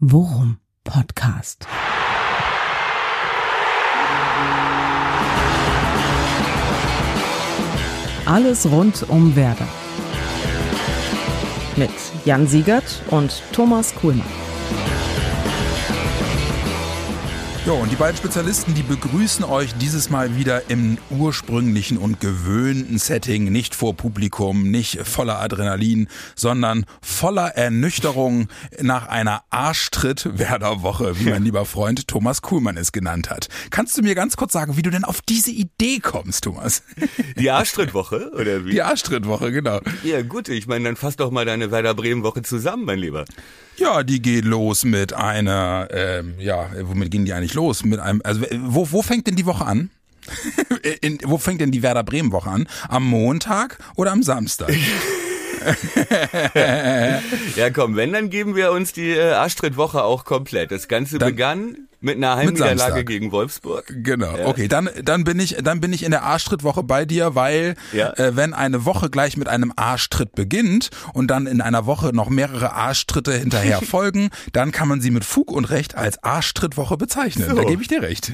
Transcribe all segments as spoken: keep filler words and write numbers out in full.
Worum Podcast. Alles rund um Werder. Mit Jan Siegert und Thomas Kuhlmann. Jo, und die beiden Spezialisten, die begrüßen euch dieses Mal wieder im ursprünglichen und gewöhnten Setting, nicht vor Publikum, nicht voller Adrenalin, sondern voller Ernüchterung nach einer Arschtritt-Werder-Woche, wie mein lieber Freund Thomas Kuhlmann es genannt hat. Kannst du mir ganz kurz sagen, wie du denn auf diese Idee kommst, Thomas? Die Arschtrittwoche, oder wie? Die Arschtrittwoche, genau. Ja gut, ich meine, dann fass doch mal deine Werder-Bremen-Woche zusammen, mein Lieber. Ja, die geht los mit einer, ähm, ja, womit gehen die eigentlich los? Mit einem, also wo, wo fängt denn die Woche an? In, wo fängt denn die Werder Bremen Woche an? Am Montag oder am Samstag? Ja komm, wenn, dann geben wir uns die äh, Arschtrittwoche auch komplett. Das Ganze dann begann mit einer Heimniederlage gegen Wolfsburg. Genau, ja. Okay, dann dann bin ich dann bin ich in der Arschtrittwoche bei dir, weil ja. äh, wenn eine Woche gleich mit einem Arschtritt beginnt und dann in einer Woche noch mehrere Arschtritte hinterher folgen, dann kann man sie mit Fug und Recht als Arschtrittwoche bezeichnen. So. Da gebe ich dir recht.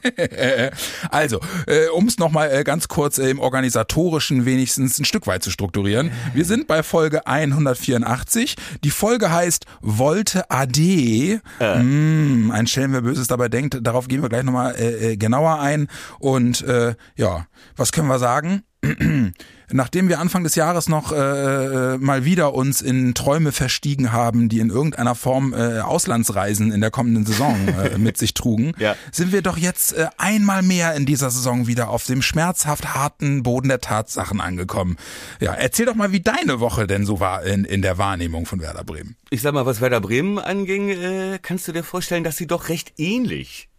Also, äh, um es nochmal äh, ganz kurz äh, im Organisatorischen wenigstens ein Stück weit zu strukturieren. Wir sind bei Folge hundertvierundachtzig. Die Folge heißt Wollte A D. Äh. Mm, ein Schelm, wer Böses dabei denkt. Darauf gehen wir gleich nochmal äh, genauer ein. Und äh, ja, was können wir sagen? Nachdem wir Anfang des Jahres noch äh, mal wieder uns in Träume verstiegen haben, die in irgendeiner Form äh, Auslandsreisen in der kommenden Saison äh, mit sich trugen, ja. sind wir doch jetzt äh, einmal mehr in dieser Saison wieder auf dem schmerzhaft harten Boden der Tatsachen angekommen. Ja, erzähl doch mal, wie deine Woche denn so war in, in der Wahrnehmung von Werder Bremen. Ich sag mal, was Werder Bremen anging, äh, kannst du dir vorstellen, dass sie doch recht ähnlich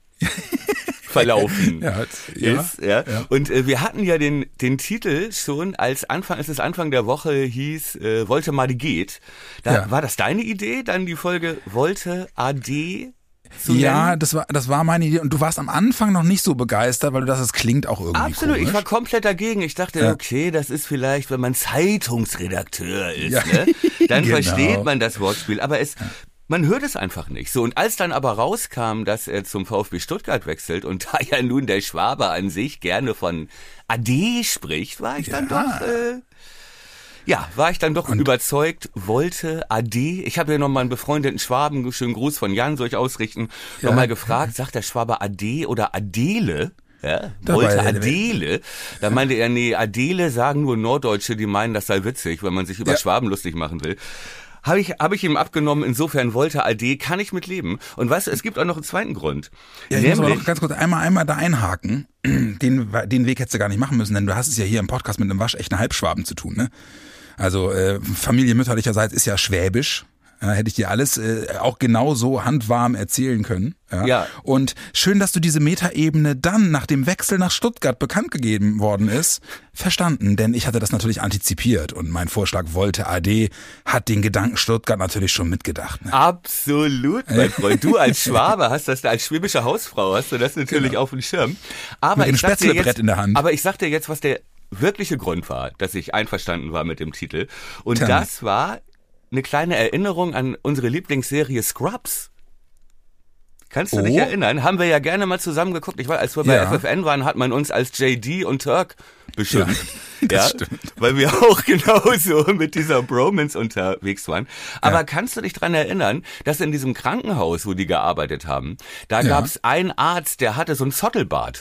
verlaufen ja, ist. Ja. Ja. Und äh, wir hatten ja den den Titel schon, als Anfang, als es Anfang der Woche hieß, äh, Wollte mal die geht. Da ja. war das deine Idee, dann die Folge Wollte A D zu nennen? Ja, das war das war meine Idee und du warst am Anfang noch nicht so begeistert, weil du dachtest, es klingt auch irgendwie Absolut, komisch. Ich war komplett dagegen. Ich dachte, ja. okay, das ist vielleicht, wenn man Zeitungsredakteur ist, ja. ne? dann genau. versteht man das Wortspiel, aber es man hört es einfach nicht. So, und als dann aber rauskam, dass er zum VfB Stuttgart wechselt und da ja nun der Schwabe an sich gerne von A D spricht, war ich ja. dann doch, äh, ja, war ich dann doch und überzeugt, wollte A D. Ich habe ja noch mal einen befreundeten Schwaben, schönen Gruß von Jan, soll ich ausrichten, ja. noch mal gefragt, sagt der Schwabe A D oder Adele? Ja, wollte Adele. Da meinte er, nee, Adele sagen nur Norddeutsche, die meinen, das sei witzig, wenn man sich über ja. Schwaben lustig machen will. Habe ich, hab ich ihm abgenommen, insofern wollte A D, kann ich mit leben. Und weißt du, es gibt auch noch einen zweiten Grund. Ja, ich Nämlich, muss aber noch ganz kurz einmal, einmal da einhaken. Den, den Weg hättest du gar nicht machen müssen, denn du hast es ja hier im Podcast mit einem waschechten Halbschwaben zu tun, ne? Also, äh, Familie mütterlicherseits ist ja schwäbisch. Ja, hätte ich dir alles äh, auch genau so handwarm erzählen können. Ja. ja. Und schön, dass du diese Metaebene dann nach dem Wechsel nach Stuttgart bekannt gegeben worden ist, verstanden. Denn ich hatte das natürlich antizipiert und mein Vorschlag Wollte A D hat den Gedanken Stuttgart natürlich schon mitgedacht. Ne? Absolut, mein Freund. Du als Schwabe hast das, als schwäbische Hausfrau hast du das natürlich genau. auf dem Schirm. Aber mit dem ich sag dir Spätzlebrett jetzt, in der Hand. Aber ich sag dir jetzt, was der wirkliche Grund war, dass ich einverstanden war mit dem Titel. Und Tja. das war eine kleine Erinnerung an unsere Lieblingsserie Scrubs. Kannst du oh. dich erinnern? Haben wir ja gerne mal zusammen geguckt. Ich weiß, als wir bei ja. F F N waren, hat man uns als J D und Turk beschimpft. Ja, das ja, stimmt. Weil wir auch genauso mit dieser Bromance unterwegs waren. Aber ja. kannst du dich dran erinnern, dass in diesem Krankenhaus, wo die gearbeitet haben, da ja. gab's einen Arzt, der hatte so einen Zottelbart.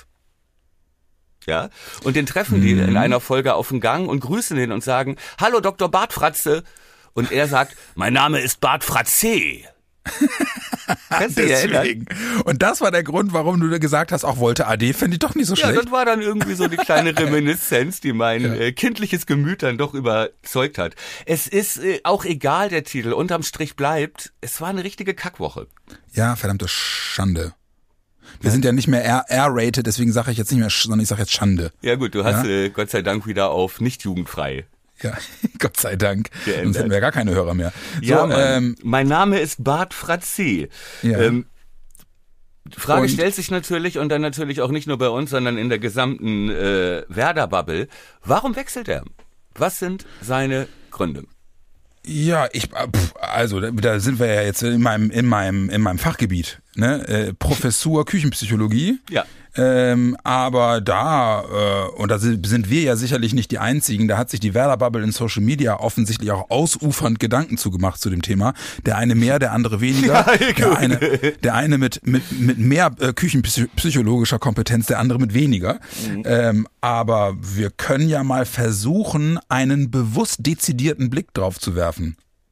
Ja, und den treffen die mhm. in einer Folge auf dem Gang und grüßen ihn und sagen, hallo Doktor Bartfratze. Und er sagt, mein Name ist Bart Fratze. Kannst du dich erinnern? Und das war der Grund, warum du gesagt hast, auch Wollte A D, finde ich doch nicht so schlecht. Ja, das war dann irgendwie so die kleine Reminiszenz, die mein ja. äh, kindliches Gemüt dann doch überzeugt hat. Es ist äh, auch egal, der Titel, unterm Strich bleibt, es war eine richtige Kackwoche. Ja, verdammte Schande. Wir ja. sind ja nicht mehr R-rated, deswegen sage ich jetzt nicht mehr, sondern ich sage jetzt Schande. Ja gut, du hast ja? äh, Gott sei Dank wieder auf nicht jugendfrei. Ja, Gott sei Dank. Geändert. Sonst hätten wir gar keine Hörer mehr. So, ja, ähm, mein Name ist Bart Fratze. Ja. Ähm, die Frage und? stellt sich natürlich, und dann natürlich auch nicht nur bei uns, sondern in der gesamten äh, Werder-Bubble, warum wechselt er? Was sind seine Gründe? Ja, ich also da sind wir ja jetzt in meinem in meinem in meinem Fachgebiet, ne? Äh, Professur Küchenpsychologie. Ja. Ähm, aber da, äh, und da sind wir ja sicherlich nicht die Einzigen, da hat sich die Werder-Bubble in Social Media offensichtlich auch ausufernd Gedanken zugemacht zu dem Thema. Der eine mehr, der andere weniger. Ja, der, eine, der eine mit, mit, mit mehr äh, küchenpsychologischer Kompetenz, der andere mit weniger. Mhm. Ähm, aber wir können ja mal versuchen, einen bewusst dezidierten Blick drauf zu werfen.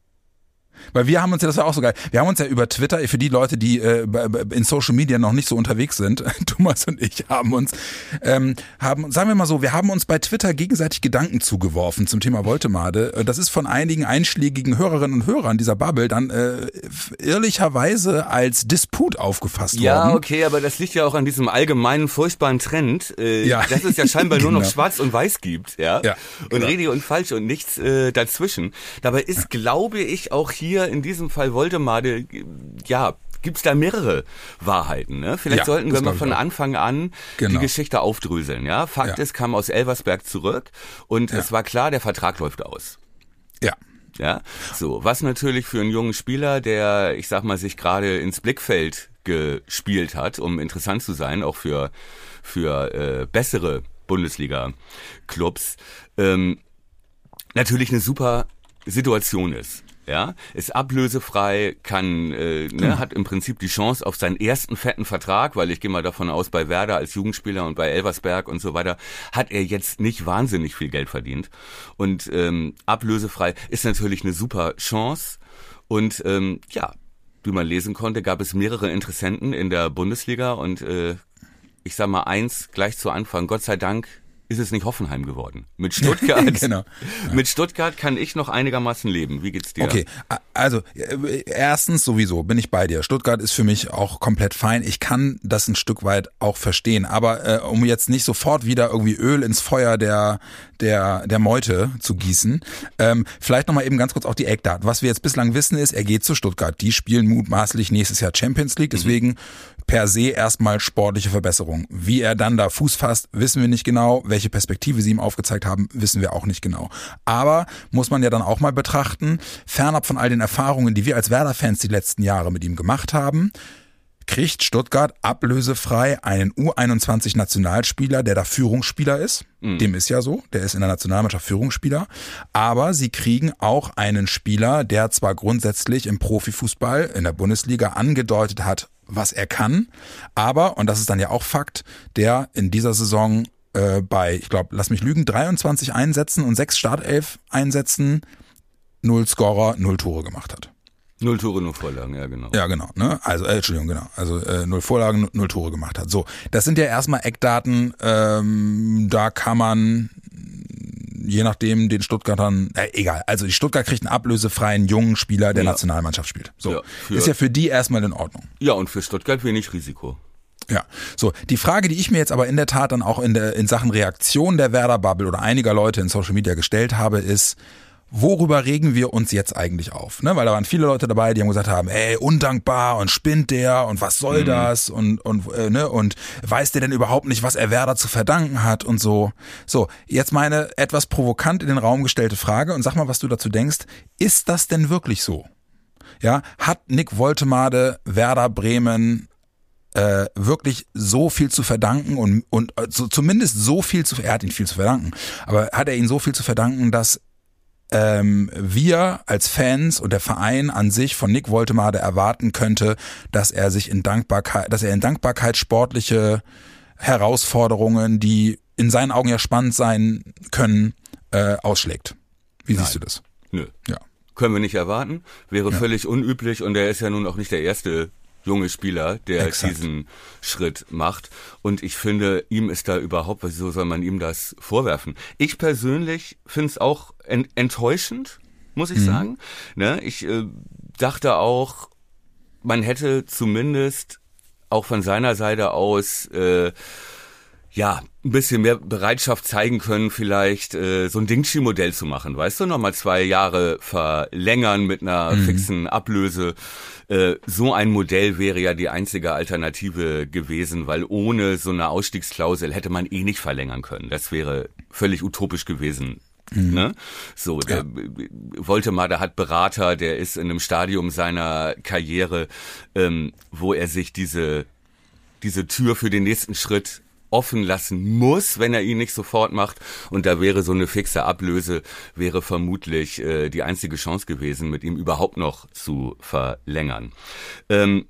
Weil wir haben uns ja, das war auch so geil, wir haben uns ja über Twitter, für die Leute, die äh, in Social Media noch nicht so unterwegs sind, Thomas und ich haben uns, ähm, haben, sagen wir mal so, wir haben uns bei Twitter gegenseitig Gedanken zugeworfen zum Thema Woltemade. Das ist von einigen einschlägigen Hörerinnen und Hörern dieser Bubble dann äh, ehrlicherweise als Disput aufgefasst ja, worden. Ja, okay, aber das liegt ja auch an diesem allgemeinen furchtbaren Trend, äh, ja. dass es ja scheinbar genau. nur noch Schwarz und Weiß gibt, ja, ja und genau. richtig und falsch und nichts äh, dazwischen. Dabei ist, ja. glaube ich, auch hier in diesem Fall Woltemade, ja, gibt's da mehrere Wahrheiten, ne? Vielleicht ja, sollten wir mal von Anfang an genau. die Geschichte aufdröseln, ja? Fakt ja. ist, kam aus Elversberg zurück und ja. es war klar, der Vertrag läuft aus. Ja. Ja, so, was natürlich für einen jungen Spieler, der, ich sag mal, sich gerade ins Blickfeld gespielt hat, um interessant zu sein, auch für, für äh, bessere Bundesliga-Clubs, ähm, natürlich eine super Situation ist. Ja, ist ablösefrei, kann, äh, ne, hat im Prinzip die Chance auf seinen ersten fetten Vertrag, weil ich gehe mal davon aus, bei Werder als Jugendspieler und bei Elversberg und so weiter hat er jetzt nicht wahnsinnig viel Geld verdient. Und ähm, ablösefrei ist natürlich eine super Chance. Und ähm, ja, wie man lesen konnte, gab es mehrere Interessenten in der Bundesliga und äh, ich sag mal eins gleich zu Anfang, Gott sei Dank ist es nicht Hoffenheim geworden. Mit Stuttgart, genau. ja. mit Stuttgart kann ich noch einigermaßen leben. Wie geht's dir? Okay, also erstens sowieso bin ich bei dir. Stuttgart ist für mich auch komplett fein. Ich kann das ein Stück weit auch verstehen, aber äh, um jetzt nicht sofort wieder irgendwie Öl ins Feuer der der der Meute zu gießen, ähm, vielleicht nochmal eben ganz kurz auch die Eckdaten. Was wir jetzt bislang wissen ist, er geht zu Stuttgart. Die spielen mutmaßlich nächstes Jahr Champions League, deswegen mhm. per se erstmal sportliche Verbesserung. Wie er dann da Fuß fasst, wissen wir nicht genau. Welche Perspektive sie ihm aufgezeigt haben, wissen wir auch nicht genau. Aber muss man ja dann auch mal betrachten, fernab von all den Erfahrungen, die wir als Werder-Fans die letzten Jahre mit ihm gemacht haben, kriegt Stuttgart ablösefrei einen U einundzwanzig Nationalspieler, der da Führungsspieler ist. Mhm. Dem ist ja so, der ist in der Nationalmannschaft Führungsspieler. Aber sie kriegen auch einen Spieler, der zwar grundsätzlich im Profifußball in der Bundesliga angedeutet hat, was er kann, aber, und das ist dann ja auch Fakt, der in dieser Saison äh, bei, ich glaube, lass mich lügen, dreiundzwanzig Einsätzen und sechs Startelf-Einsätzen null Scorer, null Tore gemacht hat. Null Tore, null Vorlagen, ja genau. Ja genau, ne? Also äh, Entschuldigung, genau. Also äh, null Vorlagen, null Tore gemacht hat. So, das sind ja erstmal Eckdaten. Ähm, da kann man je nachdem den Stuttgartern, äh, egal. Also die Stuttgart kriegt einen ablösefreien jungen Spieler, der ja. Nationalmannschaft spielt. So, ja, für, ist ja für die erstmal in Ordnung. Ja, und für Stuttgart wenig Risiko. Ja, so, die Frage, die ich mir jetzt aber in der Tat dann auch in der in Sachen Reaktion der Werder-Bubble oder einiger Leute in Social Media gestellt habe, ist, worüber regen wir uns jetzt eigentlich auf? Ne? Weil da waren viele Leute dabei, die haben gesagt haben, ey, undankbar und spinnt der und was soll mhm. das und und äh, ne und weiß der denn überhaupt nicht, was er Werder zu verdanken hat und so. So, jetzt meine etwas provokant in den Raum gestellte Frage und sag mal, was du dazu denkst. Ist das denn wirklich so? Ja, hat Nick Woltemade Werder Bremen äh, wirklich so viel zu verdanken und und so, zumindest so viel zu, er hat ihn viel zu verdanken, aber hat er ihn so viel zu verdanken, dass ähm, wir als Fans und der Verein an sich von Nick Woltemade erwarten könnte, dass er sich in Dankbarkeit, dass er in Dankbarkeit sportliche Herausforderungen, die in seinen Augen ja spannend sein können, äh, ausschlägt. Wie Nein. siehst du das? Nö. Ja. Können wir nicht erwarten. Wäre ja. völlig unüblich und er ist ja nun auch nicht der erste junge Spieler, der Exakt. diesen Schritt macht. Und ich finde, ihm ist da überhaupt, wieso soll man ihm das vorwerfen? Ich persönlich finde es auch ent- enttäuschend, muss ich mhm. sagen. Ne? Ich äh, dachte auch, man hätte zumindest auch von seiner Seite aus äh, ja, ein bisschen mehr Bereitschaft zeigen können, vielleicht äh, so ein Dingshi-Modell zu machen, weißt du, nochmal zwei Jahre verlängern mit einer mhm. fixen Ablöse. Äh, so ein Modell wäre ja die einzige Alternative gewesen, weil ohne so eine Ausstiegsklausel hätte man eh nicht verlängern können. Das wäre völlig utopisch gewesen Mhm. Ne? So, der ja. Woltemade hat Berater, der ist in einem Stadium seiner Karriere, ähm, wo er sich diese, diese Tür für den nächsten Schritt offen lassen muss, wenn er ihn nicht sofort macht. Und da wäre so eine fixe Ablöse, wäre vermutlich äh, die einzige Chance gewesen, mit ihm überhaupt noch zu verlängern. Ähm,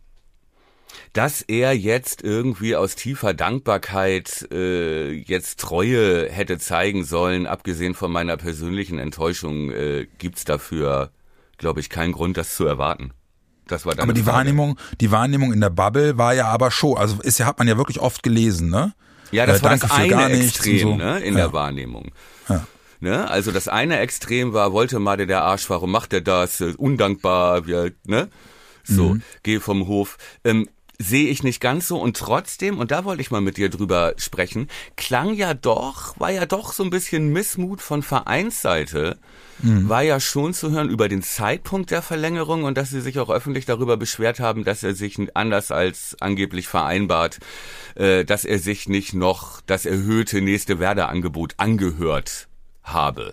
Dass er jetzt irgendwie aus tiefer Dankbarkeit äh, jetzt Treue hätte zeigen sollen, abgesehen von meiner persönlichen Enttäuschung, äh, gibt's dafür, glaube ich, keinen Grund, das zu erwarten. Das war dann aber die Frage. Wahrnehmung, die Wahrnehmung in der Bubble war ja aber schon, also ist ja, hat man ja wirklich oft gelesen, ne? Ja, das äh, war Danke das für gar eine nichts Extrem, und so. ne, in ja. der Wahrnehmung. Ja. Ne? Also das eine Extrem war, Woltemade der Arsch, warum macht er das? Undankbar, wir, ne? So, mhm. geh vom Hof. Ähm, Sehe ich nicht ganz so und trotzdem, und da wollte ich mal mit dir drüber sprechen, klang ja doch, war ja doch so ein bisschen Missmut von Vereinsseite, mhm. war ja schon zu hören über den Zeitpunkt der Verlängerung und dass sie sich auch öffentlich darüber beschwert haben, dass er sich anders als angeblich vereinbart, äh, dass er sich nicht noch das erhöhte nächste Werder-Angebot angehört habe.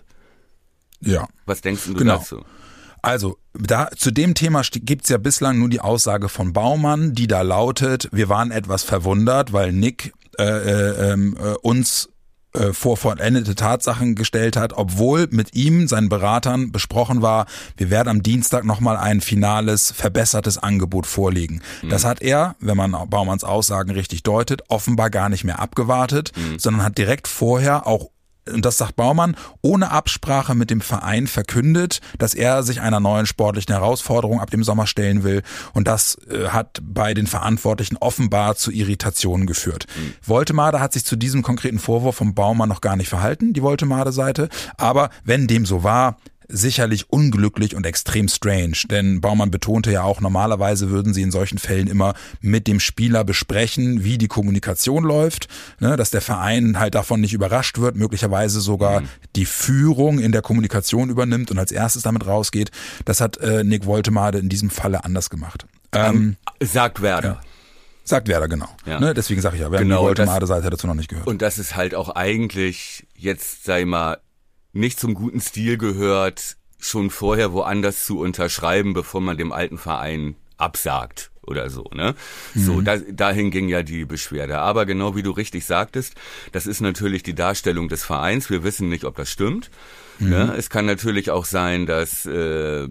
Ja. Was denkst du genau. dazu? Also, da zu dem Thema gibt's ja bislang nur die Aussage von Baumann, die da lautet, wir waren etwas verwundert, weil Nick äh, äh, äh, uns äh, vor vollendete Tatsachen gestellt hat, obwohl mit ihm, seinen Beratern, besprochen war, wir werden am Dienstag nochmal ein finales, verbessertes Angebot vorlegen. Mhm. Das hat er, wenn man Baumanns Aussagen richtig deutet, offenbar gar nicht mehr abgewartet, mhm. sondern hat direkt vorher auch, und das sagt Baumann, ohne Absprache mit dem Verein verkündet, dass er sich einer neuen sportlichen Herausforderung ab dem Sommer stellen will. Und das äh, hat bei den Verantwortlichen offenbar zu Irritationen geführt. Mhm. Woltemade hat sich zu diesem konkreten Vorwurf von Baumann noch gar nicht verhalten, die Woltemade-Seite. Aber wenn dem so war, sicherlich unglücklich und extrem strange, denn Baumann betonte ja auch, normalerweise würden sie in solchen Fällen immer mit dem Spieler besprechen, wie die Kommunikation läuft, ne, dass der Verein halt davon nicht überrascht wird, möglicherweise sogar mhm. die Führung in der Kommunikation übernimmt und als erstes damit rausgeht. Das hat äh, Nick Woltemade in diesem Falle anders gemacht. Ähm, ähm, sagt Werder. Ja. Sagt Werder, genau. Ja. Ne, deswegen sage ich ja, wir genau, haben die Woltemade-Seite dazu noch nicht gehört. Und das ist halt auch eigentlich, jetzt sei mal, nicht zum guten Stil gehört, schon vorher woanders zu unterschreiben, bevor man dem alten Verein absagt oder so, ne? Mhm. So, da, dahin ging ja die Beschwerde. Aber genau wie du richtig sagtest, das ist natürlich die Darstellung des Vereins. Wir wissen nicht, ob das stimmt. Mhm. Ne? Es kann natürlich auch sein, dass äh,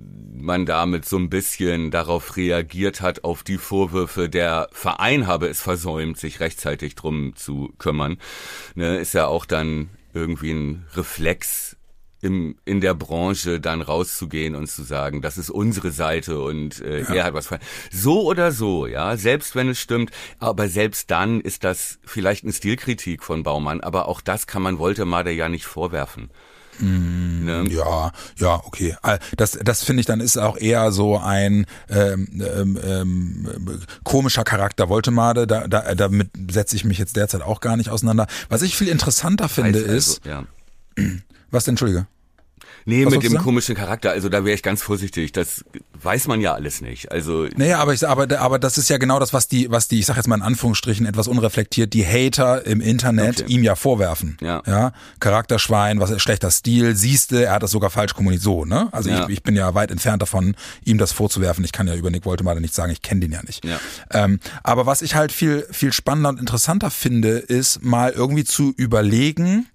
man damit so ein bisschen darauf reagiert hat, auf die Vorwürfe, der Verein habe es versäumt, sich rechtzeitig drum zu kümmern. Ne? Ist ja auch dann irgendwie ein Reflex im, in der Branche dann rauszugehen und zu sagen, das ist unsere Seite und äh, ja. er hat was falsch. So oder so, ja, selbst wenn es stimmt, aber selbst dann ist das vielleicht eine Stilkritik von Baumann, aber auch das kann man Woltemade ja nicht vorwerfen. Mm, ne? Ja, ja, okay. Das, das finde ich dann ist auch eher so ein ähm, ähm, komischer Charakter Woltemade. Da, da, damit setze ich mich jetzt derzeit auch gar nicht auseinander. Was ich viel interessanter finde also, ist, ja. Was denn, Entschuldige? Nee, was mit dem komischen Charakter, also da wäre ich ganz vorsichtig, das weiß man ja alles nicht. Also naja, aber ich aber aber das ist ja genau das, was die was die ich sag jetzt mal in Anführungsstrichen etwas unreflektiert die Hater im Internet okay. ihm ja vorwerfen. Ja. ja, Charakterschwein, was schlechter Stil, siehste, er hat das sogar falsch kommuniziert, so, ne? Also ja. ich, ich bin ja weit entfernt davon, ihm das vorzuwerfen. Ich kann ja über Nick Woltemade nicht sagen, ich kenne den ja nicht. Ja. Ähm, aber was ich halt viel viel spannender und interessanter finde, ist mal irgendwie zu überlegen,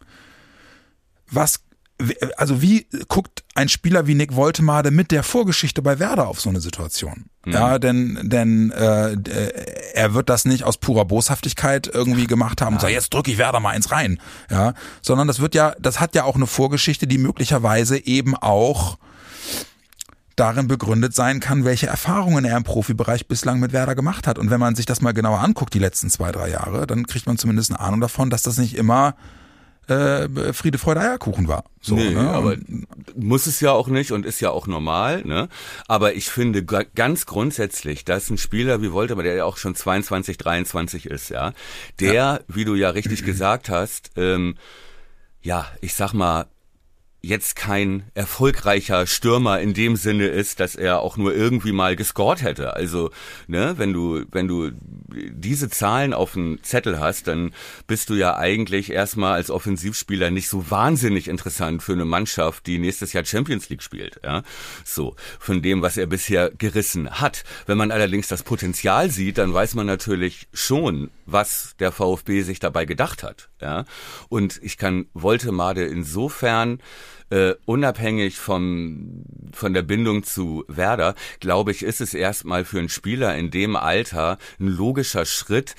was also wie guckt ein Spieler wie Nick Woltemade mit der Vorgeschichte bei Werder auf so eine Situation? Mhm. Ja, denn denn äh, er wird das nicht aus purer Boshaftigkeit irgendwie gemacht haben und sagen, jetzt drücke ich Werder mal eins rein, ja, sondern das wird ja, das hat ja auch eine Vorgeschichte, die möglicherweise eben auch darin begründet sein kann, welche Erfahrungen er im Profibereich bislang mit Werder gemacht hat. Und wenn man sich das mal genauer anguckt, die letzten zwei, drei Jahre, dann kriegt man zumindest eine Ahnung davon, dass das nicht immer Äh, Friede, Freude, Eierkuchen war. So, nee, ne? aber muss es ja auch nicht und ist ja auch normal, ne? Aber ich finde g- ganz grundsätzlich, dass ein Spieler wie Woltemade, der ja auch schon zweiundzwanzig, dreiundzwanzig ist, ja, der, ja. wie du ja richtig gesagt hast, ähm, ja, ich sag mal, jetzt kein erfolgreicher Stürmer in dem Sinne ist, dass er auch nur irgendwie mal gescored hätte. Also, ne, wenn du, wenn du diese Zahlen auf dem Zettel hast, dann bist du ja eigentlich erstmal als Offensivspieler nicht so wahnsinnig interessant für eine Mannschaft, die nächstes Jahr Champions League spielt, ja. So, von dem, was er bisher gerissen hat. Wenn man allerdings das Potenzial sieht, dann weiß man natürlich schon, was der VfB sich dabei gedacht hat, ja. Und ich kann Woltemade insofern Uh, unabhängig vom, von der Bindung zu Werder, glaube ich, ist es erstmal für einen Spieler in dem Alter ein logischer Schritt,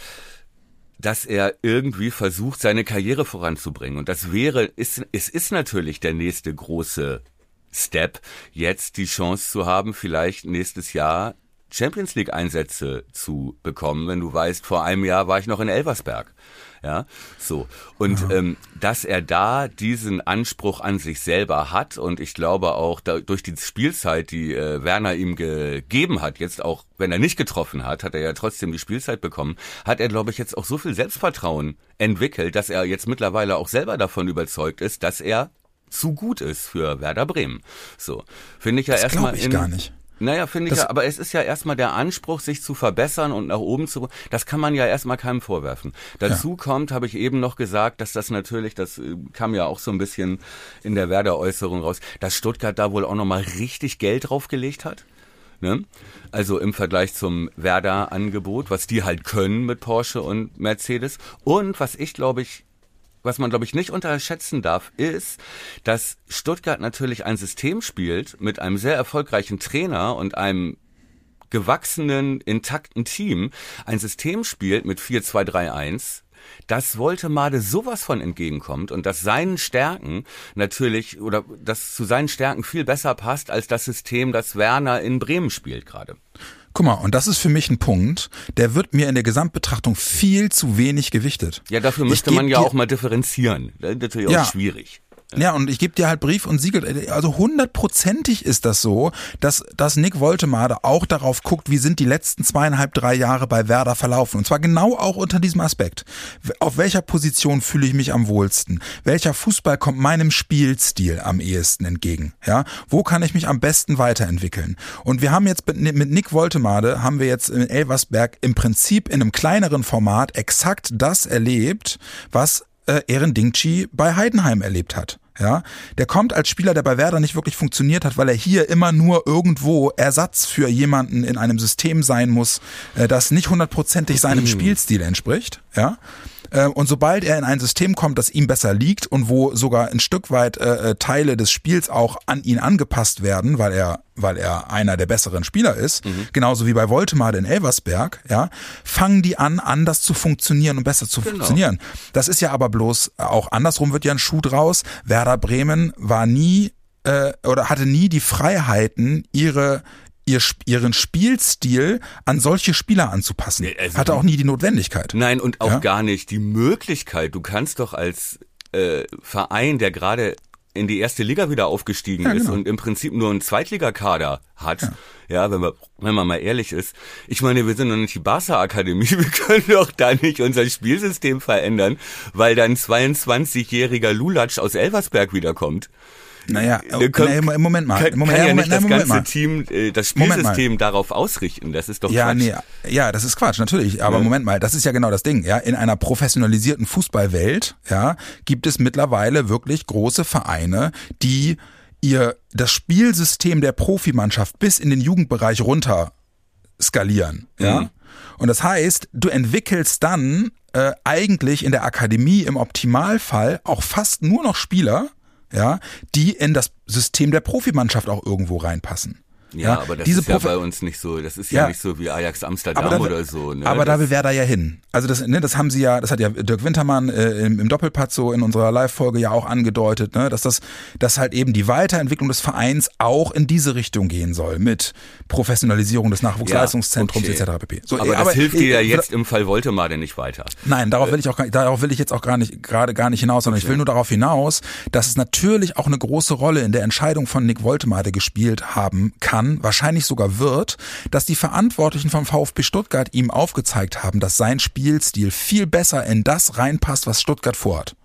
dass er irgendwie versucht, seine Karriere voranzubringen. Und das wäre, ist, es ist natürlich der nächste große Step, jetzt die Chance zu haben, vielleicht nächstes Jahr Champions League Einsätze zu bekommen, wenn du weißt, vor einem Jahr war ich noch in Elversberg. Ja, so. Und ja. ähm, dass er da diesen Anspruch an sich selber hat und ich glaube auch da, durch die Spielzeit, die äh, Werner ihm gegeben hat, jetzt auch, wenn er nicht getroffen hat, hat er ja trotzdem die Spielzeit bekommen, hat er, glaube ich, jetzt auch so viel Selbstvertrauen entwickelt, dass er jetzt mittlerweile auch selber davon überzeugt ist, dass er zu gut ist für Werder Bremen. So. Finde ich ja erstmal. Das glaube ich gar nicht. Naja, finde ich das ja, aber es ist ja erstmal der Anspruch, sich zu verbessern und nach oben zu, das kann man ja erstmal keinem vorwerfen. Dazu ja. kommt, habe ich eben noch gesagt, dass das natürlich, das kam ja auch so ein bisschen in der Werder-Äußerung raus, dass Stuttgart da wohl auch nochmal richtig Geld draufgelegt hat. Ne? Also im Vergleich zum Werder-Angebot, was die halt können mit Porsche und Mercedes. Und was ich, glaube ich, Was man, glaube ich, nicht unterschätzen darf, ist, dass Stuttgart natürlich ein System spielt mit einem sehr erfolgreichen Trainer und einem gewachsenen, intakten Team, ein System spielt mit vier zwei drei eins, das Woltemade sowas von entgegenkommt und das seinen Stärken natürlich, oder das zu seinen Stärken viel besser passt als das System, das Werner in Bremen spielt gerade. Guck mal, und das ist für mich ein Punkt, der wird mir in der Gesamtbetrachtung viel zu wenig gewichtet. Ja, dafür müsste man ja auch mal differenzieren. Das ist natürlich auch ja. schwierig. Ja, und ich gebe dir halt Brief und Siegel, also hundertprozentig ist das so, dass, dass Nick Woltemade auch darauf guckt, wie sind die letzten zweieinhalb, drei Jahre bei Werder verlaufen. Und zwar genau auch unter diesem Aspekt. Auf welcher Position fühle ich mich am wohlsten? Welcher Fußball kommt meinem Spielstil am ehesten entgegen? Ja, wo kann ich mich am besten weiterentwickeln? Und wir haben jetzt mit Nick Woltemade, haben wir jetzt in Elversberg im Prinzip in einem kleineren Format exakt das erlebt, was äh, Eren Dingchi bei Heidenheim erlebt hat. Ja, der kommt als Spieler, der bei Werder nicht wirklich funktioniert hat, weil er hier immer nur irgendwo Ersatz für jemanden in einem System sein muss, das nicht hundertprozentig seinem Spielstil entspricht. Ja, und sobald er in ein System kommt, das ihm besser liegt und wo sogar ein Stück weit äh, Teile des Spiels auch an ihn angepasst werden, weil er weil er einer der besseren Spieler ist, mhm. genauso wie bei Woltemade in Elversberg, ja, fangen die an, anders zu funktionieren und besser zu genau. funktionieren. Das ist ja aber bloß auch andersrum, wird ja ein Schuh draus. Werder Bremen war nie äh, oder hatte nie die Freiheiten, ihre Ihr, ihren Spielstil an solche Spieler anzupassen. Nee, also hatte auch nie die Notwendigkeit. Nein, und auch ja? gar nicht die Möglichkeit. Du kannst doch als äh, Verein, der gerade in die erste Liga wieder aufgestiegen ja, genau. ist und im Prinzip nur einen Zweitligakader hat, ja, ja wenn, man, wenn man mal ehrlich ist. Ich meine, wir sind noch nicht die Barca-Akademie, wir können doch da nicht unser Spielsystem verändern, weil dann zweiundzwanzigjähriger Lulatsch aus Elversberg wiederkommt. Naja, naja, im Moment mal. Kann, Moment, kann ja Moment, nicht das Moment ganze mal. Team, äh, das Spielsystem darauf ausrichten. Das ist doch ja, Quatsch. Nee, ja, das ist Quatsch, natürlich. Aber ja. Moment mal, das ist ja genau das Ding. Ja, in einer professionalisierten Fußballwelt, ja, gibt es mittlerweile wirklich große Vereine, die ihr das Spielsystem der Profimannschaft bis in den Jugendbereich runter skalieren. Ja, mhm. Und das heißt, du entwickelst dann äh, eigentlich in der Akademie im Optimalfall auch fast nur noch Spieler, ja, die in das System der Profimannschaft auch irgendwo reinpassen. Ja, ja, aber das diese ist ja Profi- bei uns nicht so. Das ist ja, ja nicht so wie Ajax Amsterdam da, oder so. Ne? Aber das da will Werder ja hin. Also das, ne, das haben sie ja, das hat ja Dirk Wintermann äh, im, im Doppelpass so in unserer Live-Folge ja auch angedeutet, ne, dass das, dass halt eben die Weiterentwicklung des Vereins auch in diese Richtung gehen soll mit Professionalisierung des Nachwuchsleistungszentrums ja, okay. et cetera pp. So, aber, aber das hilft dir ja jetzt im Fall Woltemade nicht weiter. Nein, darauf will ich auch, darauf will ich jetzt auch gar nicht gerade gar nicht hinaus, sondern okay. ich will nur darauf hinaus, dass es natürlich auch eine große Rolle in der Entscheidung von Nick Woltemade gespielt haben kann, wahrscheinlich sogar wird, dass die Verantwortlichen vom VfB Stuttgart ihm aufgezeigt haben, dass sein Spielstil viel besser in das reinpasst, was Stuttgart vorhat.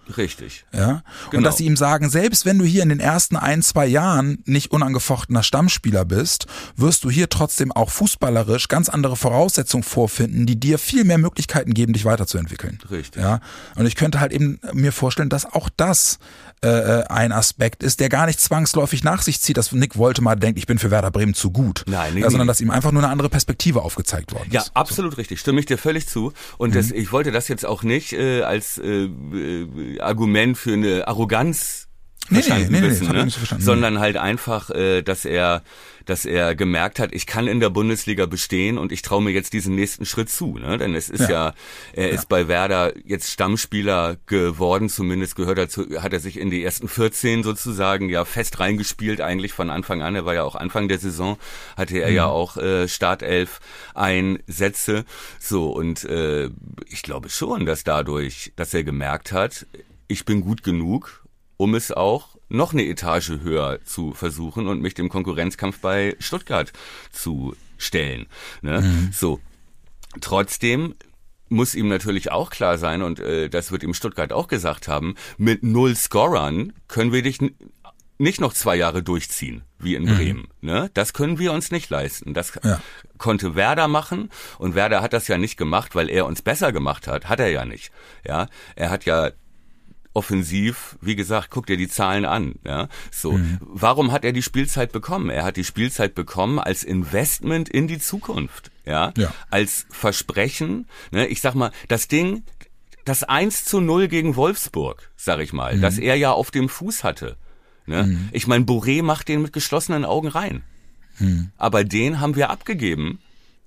Richtig. Ja. Genau. Und dass sie ihm sagen, selbst wenn du hier in den ersten ein, zwei Jahren nicht unangefochtener Stammspieler bist, wirst du hier trotzdem auch fußballerisch ganz andere Voraussetzungen vorfinden, die dir viel mehr Möglichkeiten geben, dich weiterzuentwickeln. Richtig. Ja. Und ich könnte halt eben mir vorstellen, dass auch das äh, ein Aspekt ist, der gar nicht zwangsläufig nach sich zieht, dass Nick Woltemar denkt, ich bin für Werder Bremen zu gut. Nein, nee, ja, sondern nee. dass ihm einfach nur eine andere Perspektive aufgezeigt worden Ja, ist. absolut so. Richtig. Stimme ich dir völlig zu. Und mhm. das, ich wollte das jetzt auch nicht äh, als äh, äh, Argument für eine Arroganz nee, verstanden nee, nee, wissen, nee, ne? nicht so verstanden. Sondern halt einfach, äh, dass er dass er gemerkt hat, ich kann in der Bundesliga bestehen und ich traue mir jetzt diesen nächsten Schritt zu. Ne? Denn es ist ja, ja er ja. ist bei Werder jetzt Stammspieler geworden, zumindest gehört er zu, hat er sich in die ersten vierzehn sozusagen ja fest reingespielt, eigentlich von Anfang an. Er war ja auch Anfang der Saison, hatte er mhm. ja auch äh, Startelf Einsätze. So, und äh, ich glaube schon, dass dadurch, dass er gemerkt hat, ich bin gut genug, um es auch noch eine Etage höher zu versuchen und mich dem Konkurrenzkampf bei Stuttgart zu stellen. Ne? Mhm. So, trotzdem muss ihm natürlich auch klar sein, und äh, das wird ihm Stuttgart auch gesagt haben, mit null Scorern können wir dich n- nicht noch zwei Jahre durchziehen, wie in Bremen. Mhm. Ne? Das können wir uns nicht leisten. Das ja. konnte Werder machen, und Werder hat das ja nicht gemacht, weil er uns besser gemacht hat. Hat er ja nicht. Ja, er hat ja offensiv, wie gesagt, guck dir die Zahlen an. Ja, so. Mhm. Warum hat er die Spielzeit bekommen? Er hat die Spielzeit bekommen als Investment in die Zukunft. Ja, ja. Als Versprechen. Ne? Ich sag mal, das Ding, das eins zu null gegen Wolfsburg, sag ich mal, mhm. das er ja auf dem Fuß hatte. Ne? Mhm. Ich meine, Boré macht den mit geschlossenen Augen rein. Mhm. Aber den haben wir abgegeben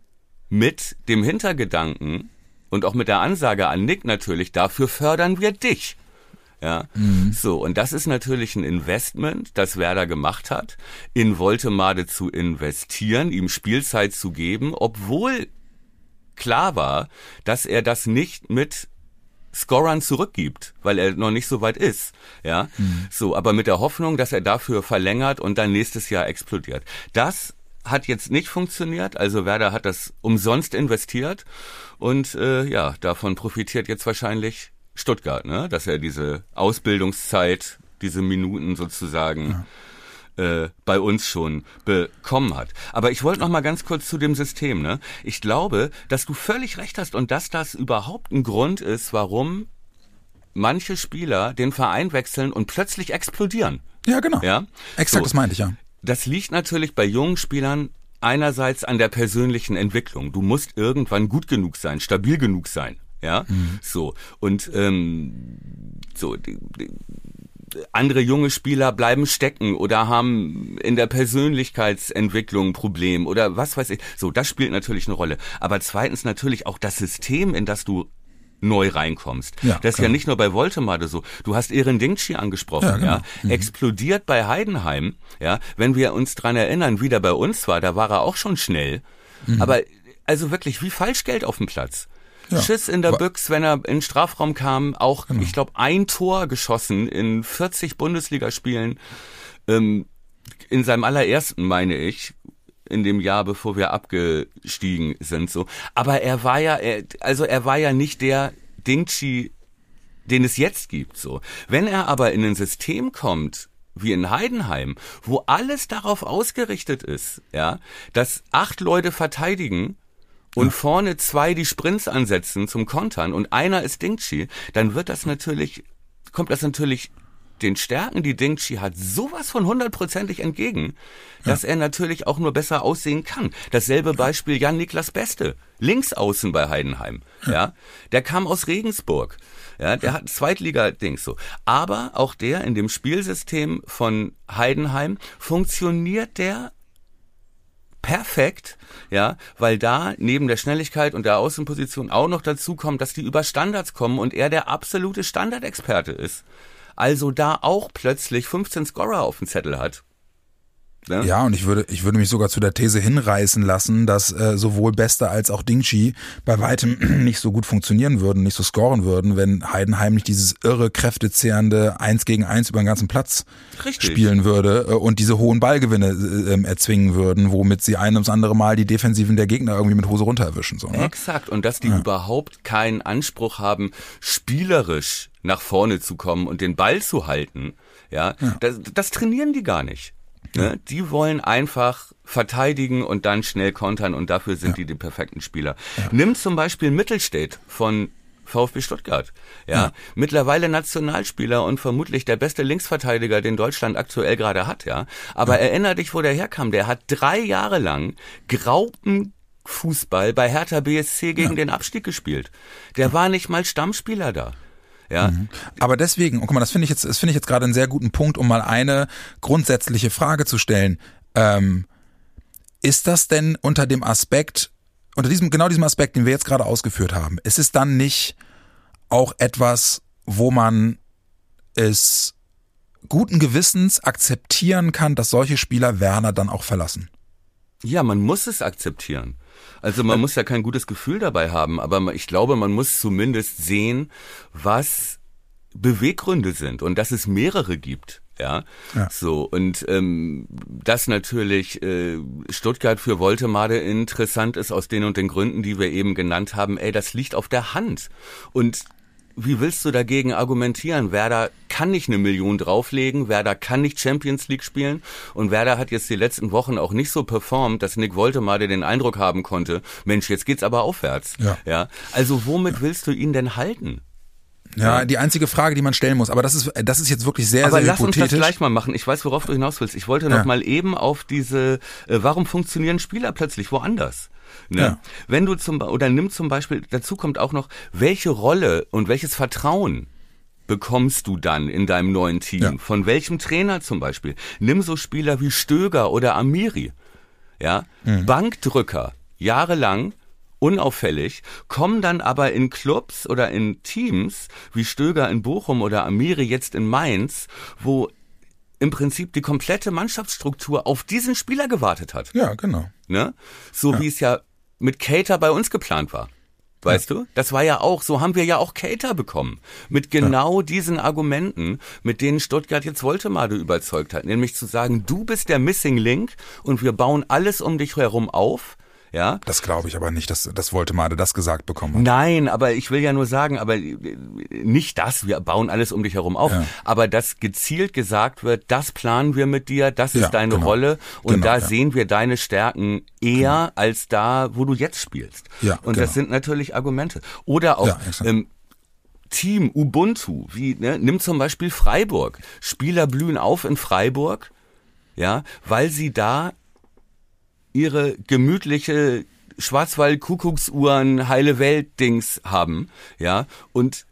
mit dem Hintergedanken und auch mit der Ansage an Nick natürlich, dafür fördern wir dich. Ja, mhm. so, und das ist natürlich ein Investment, das Werder gemacht hat, in Woltemade zu investieren, ihm Spielzeit zu geben, obwohl klar war, dass er das nicht mit Scorern zurückgibt, weil er noch nicht so weit ist. Ja, mhm. so, aber mit der Hoffnung, dass er dafür verlängert und dann nächstes Jahr explodiert. Das hat jetzt nicht funktioniert, also Werder hat das umsonst investiert, und äh, ja, davon profitiert jetzt wahrscheinlich Stuttgart, ne, dass er diese Ausbildungszeit, diese Minuten sozusagen ja. äh, bei uns schon bekommen hat. Aber ich wollte noch mal ganz kurz zu dem System, ne? Ich glaube, dass du völlig recht hast und dass das überhaupt ein Grund ist, warum manche Spieler den Verein wechseln und plötzlich explodieren. Ja, genau. Ja? Exakt, so. Das meinte ich, ja. Das liegt natürlich bei jungen Spielern einerseits an der persönlichen Entwicklung. Du musst irgendwann gut genug sein, stabil genug sein. Ja, mhm. so, und ähm, so die, die, andere junge Spieler bleiben stecken oder haben in der Persönlichkeitsentwicklung ein Problem oder was weiß ich. So, das spielt natürlich eine Rolle. Aber zweitens natürlich auch das System, in das du neu reinkommst. Ja, das ist klar. Ja nicht nur bei Woltemade so. Du hast Eren Dingchi angesprochen, ja, genau. ja. Mhm. Explodiert bei Heidenheim, ja. Wenn wir uns dran erinnern, wie der bei uns war, da war er auch schon schnell. Mhm. Aber also wirklich wie Falschgeld auf dem Platz. Ja. Schiss in der Büchs, wenn er in den Strafraum kam, auch, genau. ich glaube, ein Tor geschossen in vierzig Bundesligaspielen, ähm, in seinem allerersten, meine ich, in dem Jahr, bevor wir abgestiegen sind, so. Aber er war ja, er, also er war ja nicht der Dingchi, den es jetzt gibt, so. Wenn er aber in ein System kommt, wie in Heidenheim, wo alles darauf ausgerichtet ist, ja, dass acht Leute verteidigen, und ja. vorne zwei die Sprints ansetzen zum Kontern und einer ist Dingchi, dann wird das natürlich, kommt das natürlich den Stärken, die Dingchi hat, sowas von hundertprozentig entgegen, dass ja. er natürlich auch nur besser aussehen kann. Dasselbe Beispiel Jan-Niklas Beste, Linksaußen bei Heidenheim, ja. ja, der kam aus Regensburg, ja, der hat Zweitliga-Dings so. Aber auch der in dem Spielsystem von Heidenheim funktioniert der perfekt, ja, weil da neben der Schnelligkeit und der Außenposition auch noch dazu kommt, dass die über Standards kommen und er der absolute Standardexperte ist. Also da auch plötzlich fünfzehn Scorer auf dem Zettel hat. Ne? Ja, und ich würde, ich würde mich sogar zu der These hinreißen lassen, dass äh, sowohl Beste als auch Dingshi bei weitem nicht so gut funktionieren würden, nicht so scoren würden, wenn Heidenheim nicht dieses irre, kräftezehrende eins gegen eins über den ganzen Platz Richtig. spielen würde äh, und diese hohen Ballgewinne äh, erzwingen würden, womit sie ein ums andere Mal die Defensiven der Gegner irgendwie mit Hose runter erwischen. So, ne? Exakt. Und dass die Ja. überhaupt keinen Anspruch haben, spielerisch nach vorne zu kommen und den Ball zu halten, ja, Ja. Das, das trainieren die gar nicht. Ne? Die wollen einfach verteidigen und dann schnell kontern und dafür sind Ja. die die perfekten Spieler. Ja. Nimm zum Beispiel Mittelstädt von VfB Stuttgart. Ja, Ja. mittlerweile Nationalspieler und vermutlich der beste Linksverteidiger, den Deutschland aktuell gerade hat. Ja, aber ja. erinner dich, wo der herkam. Der hat drei Jahre lang Graupenfußball bei Hertha B S C gegen ja. den Abstieg gespielt. Der ja. war nicht mal Stammspieler da. Ja. Mhm. Aber deswegen, und guck mal, das finde ich jetzt, das finde ich jetzt gerade einen sehr guten Punkt, um mal eine grundsätzliche Frage zu stellen. Ähm, ist das denn unter dem Aspekt, unter diesem, genau diesem Aspekt, den wir jetzt gerade ausgeführt haben, ist es dann nicht auch etwas, wo man es guten Gewissens akzeptieren kann, dass solche Spieler Werner dann auch verlassen? Ja, man muss es akzeptieren. Also man muss ja kein gutes Gefühl dabei haben, aber ich glaube, man muss zumindest sehen, was Beweggründe sind und dass es mehrere gibt. Ja, ja. so und ähm, dass natürlich äh, Stuttgart für Woltemade interessant ist aus den und den Gründen, die wir eben genannt haben. Ey, das liegt auf der Hand. Und wie willst du dagegen argumentieren? Werder kann nicht eine Million drauflegen, Werder kann nicht Champions League spielen und Werder hat jetzt die letzten Wochen auch nicht so performt, dass Nick Woltemade den Eindruck haben konnte, Mensch, jetzt geht's aber aufwärts. Ja. Ja. Also womit ja. willst du ihn denn halten? Ja, die einzige Frage, die man stellen muss, aber das ist das ist jetzt wirklich sehr, aber sehr lass hypothetisch. uns das gleich mal machen. Ich weiß, worauf du hinaus willst. Ich wollte noch ja. mal eben auf diese, äh, warum funktionieren Spieler plötzlich woanders? Ne? Ja. Wenn du zum oder nimm zum Beispiel, dazu kommt auch noch, welche Rolle und welches Vertrauen bekommst du dann in deinem neuen Team? Ja. Von welchem Trainer zum Beispiel? Nimm so Spieler wie Stöger oder Amiri. Ja, mhm. Bankdrücker, jahrelang, unauffällig, kommen dann aber in Clubs oder in Teams wie Stöger in Bochum oder Amiri jetzt in Mainz, wo im Prinzip die komplette Mannschaftsstruktur auf diesen Spieler gewartet hat. Ja, genau. Ne? So ja. wie es ja mit Keita bei uns geplant war. Weißt ja. du? Das war ja auch, so haben wir ja auch Keita bekommen. Mit genau ja. diesen Argumenten, mit denen Stuttgart jetzt Woltemade überzeugt hat. Nämlich zu sagen, du bist der Missing Link und wir bauen alles um dich herum auf. Ja? Das glaube ich aber nicht, dass, dass Woltemade das gesagt bekommen hat. Nein, aber ich will ja nur sagen, aber nicht das, wir bauen alles um dich herum auf, ja. aber dass gezielt gesagt wird, das planen wir mit dir, das ist ja, deine genau. Rolle und genau, da ja. sehen wir deine Stärken eher genau. als da, wo du jetzt spielst. Ja, und genau. das sind natürlich Argumente. Oder auch ja, ähm, Team Ubuntu, wie ne, nimm zum Beispiel Freiburg. Spieler blühen auf in Freiburg, ja, weil sie da ihre gemütliche Schwarzwald-Kuckucksuhren heile Welt-Dings haben, ja, und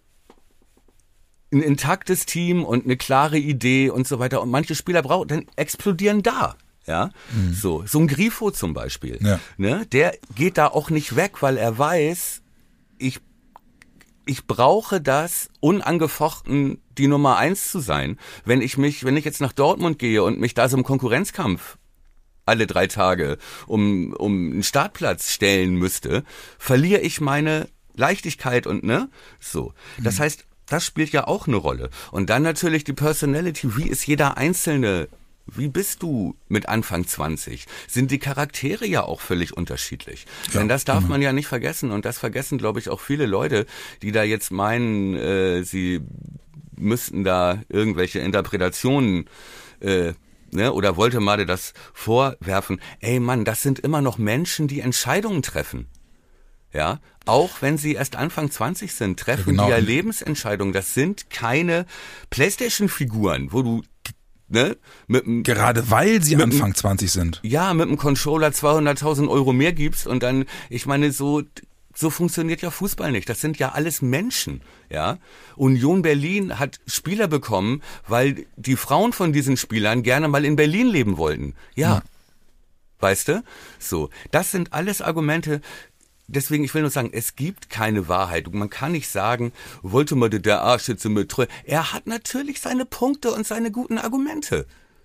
ein intaktes Team und eine klare Idee und so weiter. Und manche Spieler brauchen, dann explodieren da. Ja, mhm. so, so ein Grifo zum Beispiel, ja. ne, der geht da auch nicht weg, weil er weiß, ich Ich brauche das, unangefochten die Nummer eins zu sein. Wenn ich mich, wenn ich jetzt nach Dortmund gehe und mich da so im Konkurrenzkampf alle drei Tage um, um einen Startplatz stellen müsste, verliere ich meine Leichtigkeit und ne, so. Das mhm. heißt, das spielt ja auch eine Rolle. Und dann natürlich die Personality. Wie ist jeder Einzelne? Wie bist du mit Anfang zwanzig? Sind die Charaktere ja auch völlig unterschiedlich. Ja, Denn das darf genau. man ja nicht vergessen. Und das vergessen, glaube ich, auch viele Leute, die da jetzt meinen, äh, sie müssten da irgendwelche Interpretationen äh, ne, oder Woltemade das vorwerfen. Ey Mann, das sind immer noch Menschen, die Entscheidungen treffen. Ja, auch wenn sie erst Anfang zwanzig sind, treffen ja, genau. die ja Lebensentscheidungen. Das sind keine Playstation-Figuren, wo du Ne? Mit m, Gerade weil sie Anfang m, zwanzig sind. Ja, mit dem Controller zweihunderttausend Euro mehr gibst und dann, ich meine, so so funktioniert ja Fußball nicht. Das sind ja alles Menschen, ja. Union Berlin hat Spieler bekommen, weil die Frauen von diesen Spielern gerne mal in Berlin leben wollten. Ja, ja. Weißt du? So, das sind alles Argumente. Deswegen, ich will nur sagen, es gibt keine Wahrheit. Man kann nicht sagen, Woltemade der Arsch jetzt mit Treu. Er hat natürlich seine Punkte und seine guten Argumente.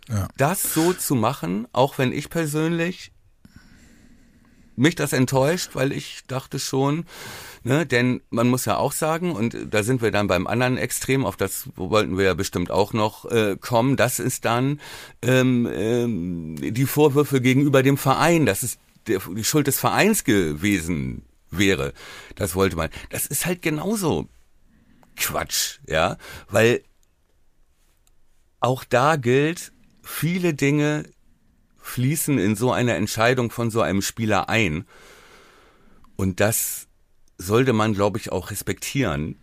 ja. das so zu machen, auch wenn ich persönlich mich das enttäuscht, weil ich dachte schon, ne, denn man muss ja auch sagen, und da sind wir dann beim anderen Extrem, auf das wollten wir ja bestimmt auch noch äh, kommen, das ist dann ähm, ähm, die Vorwürfe gegenüber dem Verein, dass es der, die Schuld des Vereins gewesen wäre. Das wollte man. Das ist halt genauso Quatsch, ja, weil auch da gilt, viele Dinge fließen in so eine Entscheidung von so einem Spieler ein. Und das sollte man, glaube ich, auch respektieren,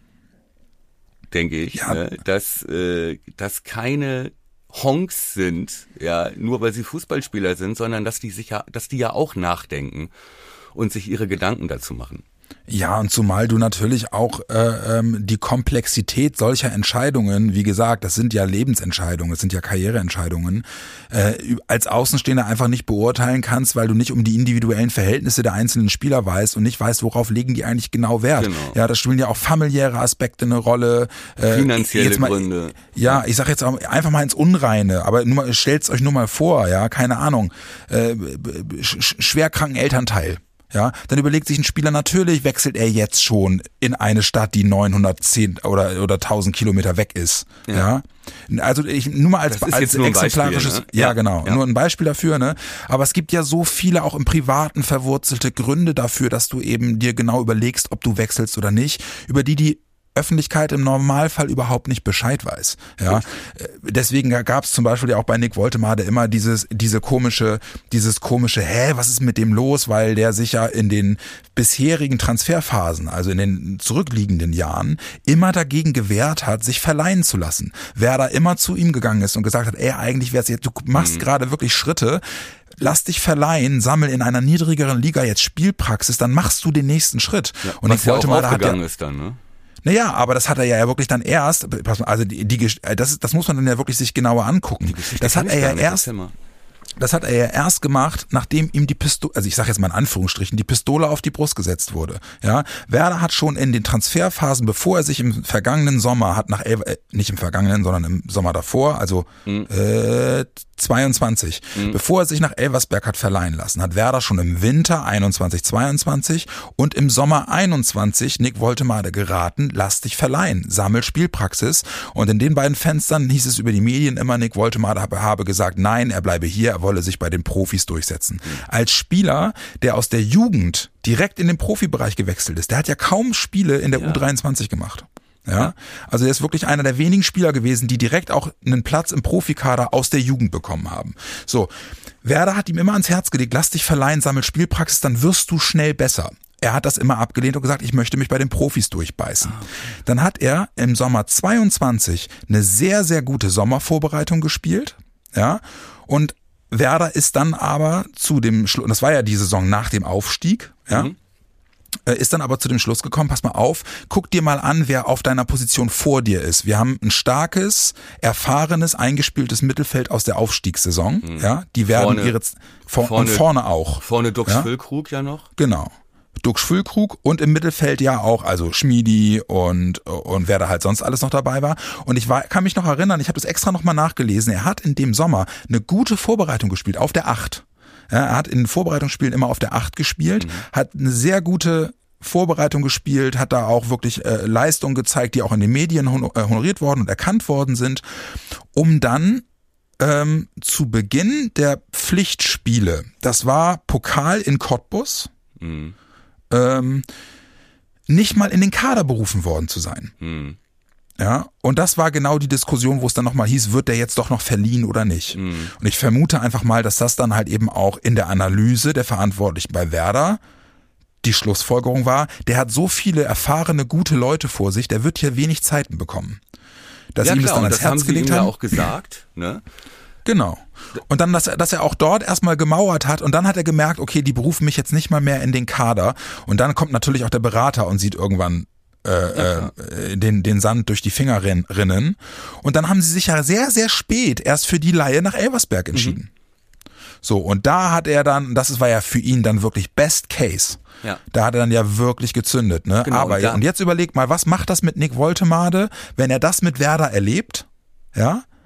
denke ich, ja. ne? dass, äh, dass keine Honks sind, ja, nur weil sie Fußballspieler sind, sondern dass die sich ja, dass die ja auch nachdenken und sich ihre Gedanken dazu machen. Ja, und zumal du natürlich auch äh, ähm, die Komplexität solcher Entscheidungen, wie gesagt, das sind ja Lebensentscheidungen, das sind ja Karriereentscheidungen, äh, als Außenstehender einfach nicht beurteilen kannst, weil du nicht um die individuellen Verhältnisse der einzelnen Spieler weißt und nicht weißt, worauf legen die eigentlich genau Wert. Genau. Ja, da spielen ja auch familiäre Aspekte eine Rolle. Äh, Finanzielle mal, Gründe. Ja, ich sag jetzt auch einfach mal ins Unreine, aber nur mal, stellt's euch nur mal vor, ja, keine Ahnung, äh, sch- schwerkranken Elternteil. Ja, dann überlegt sich ein Spieler, natürlich wechselt er jetzt schon in eine Stadt, die neunhundertzehn oder oder tausend Kilometer weg ist. Ja, ja? Also ich nur mal als, als nur exemplarisches, Beispiel, ne? ja, ja genau, ja. nur ein Beispiel dafür, ne? Aber es gibt ja so viele auch im Privaten verwurzelte Gründe dafür, dass du eben dir genau überlegst, ob du wechselst oder nicht, über die die Öffentlichkeit im Normalfall überhaupt nicht Bescheid weiß. Ja, deswegen gab es zum Beispiel ja auch bei Nick Woltemade immer dieses, diese komische, dieses komische, hä, was ist mit dem los, weil der sich ja in den bisherigen Transferphasen, also in den zurückliegenden Jahren, immer dagegen gewehrt hat, sich verleihen zu lassen. Werder immer zu ihm gegangen ist und gesagt hat, ey, eigentlich wär's jetzt, du machst mhm. gerade wirklich Schritte, lass dich verleihen, sammel in einer niedrigeren Liga jetzt Spielpraxis, dann machst du den nächsten Schritt. Ja, und was Nick Woltemade ja auch aufgegangen ist dann, ne? Naja, aber das hat er ja wirklich dann erst, also die, die das, das muss man dann ja wirklich sich genauer angucken. Das hat er ja erst, das hat er ja erst gemacht, nachdem ihm die Pistole, also ich sage jetzt mal in Anführungsstrichen, die Pistole auf die Brust gesetzt wurde. Ja, Werder hat schon in den Transferphasen, bevor er sich im vergangenen Sommer hat nach Elf, äh, nicht im vergangenen, sondern im Sommer davor, also mhm. äh, zweiundzwanzig, mhm. bevor er sich nach Elversberg hat verleihen lassen, hat Werder schon im Winter einundzwanzig zweiundzwanzig und im Sommer einundzwanzig Nick Woltemade geraten, lass dich verleihen, sammel Spielpraxis. Und in den beiden Fenstern hieß es über die Medien immer, Nick Woltemade habe, habe gesagt, nein, er bleibe hier, er wolle sich bei den Profis durchsetzen. Mhm. Als Spieler, der aus der Jugend direkt in den Profibereich gewechselt ist, der hat ja kaum Spiele in der ja. U dreiundzwanzig gemacht. Ja, also er ist wirklich einer der wenigen Spieler gewesen, die direkt auch einen Platz im Profikader aus der Jugend bekommen haben. So, Werder hat ihm immer ans Herz gelegt, lass dich verleihen, sammel Spielpraxis, dann wirst du schnell besser. Er hat das immer abgelehnt und gesagt, ich möchte mich bei den Profis durchbeißen. Okay. Dann hat er im Sommer zweiundzwanzig eine sehr, sehr gute Sommervorbereitung gespielt. Ja, und Werder ist dann aber zu dem Schluss, das war ja die Saison nach dem Aufstieg, ja, mhm. ist dann aber zu dem Schluss gekommen, pass mal auf, guck dir mal an, wer auf deiner Position vor dir ist. Wir haben ein starkes, erfahrenes, eingespieltes Mittelfeld aus der Aufstiegssaison. Mhm. Ja, die werden vorne, ihre vor, vorne, und vorne auch. Vorne Dux ja? Füllkrug ja noch. Genau. Dux Füllkrug und im Mittelfeld ja auch, also Schmiedi und und wer da halt sonst alles noch dabei war. Und ich war, kann mich noch erinnern, ich habe das extra nochmal nachgelesen, er hat in dem Sommer eine gute Vorbereitung gespielt auf der Acht. Ja, er hat in den Vorbereitungsspielen immer auf der Acht gespielt, mhm. hat eine sehr gute Vorbereitung gespielt, hat da auch wirklich äh, Leistungen gezeigt, die auch in den Medien hon- äh, honoriert worden und erkannt worden sind, um dann ähm, zu Beginn der Pflichtspiele, das war Pokal in Cottbus, mhm. ähm, nicht mal in den Kader berufen worden zu sein. Mhm. Ja, und das war genau die Diskussion, wo es dann nochmal hieß, wird der jetzt doch noch verliehen oder nicht? Mhm. Und ich vermute einfach mal, dass das dann halt eben auch in der Analyse der Verantwortlichen bei Werder die Schlussfolgerung war, der hat so viele erfahrene, gute Leute vor sich, der wird hier wenig Zeiten bekommen. Dass ja, ihm klar, das dann ans das Herz haben gelegt sie ihm haben. ja auch gesagt, ne? Genau. Und dann, dass, dass er auch dort erstmal gemauert hat und dann hat er gemerkt, okay, die berufen mich jetzt nicht mal mehr in den Kader. Und dann kommt natürlich auch der Berater und sieht irgendwann Äh, ja, äh, den, den Sand durch die Finger rinnen. Und dann haben sie sich ja sehr, sehr spät erst für die Leihe nach Elversberg entschieden. Mhm. So, und da hat er dann, das war ja für ihn dann wirklich Best Case. Ja. Da hat er dann ja wirklich gezündet, ne? Genau, Aber, und, und jetzt überleg mal, was macht das mit Nick Woltemade, wenn er das mit Werder erlebt? Ja?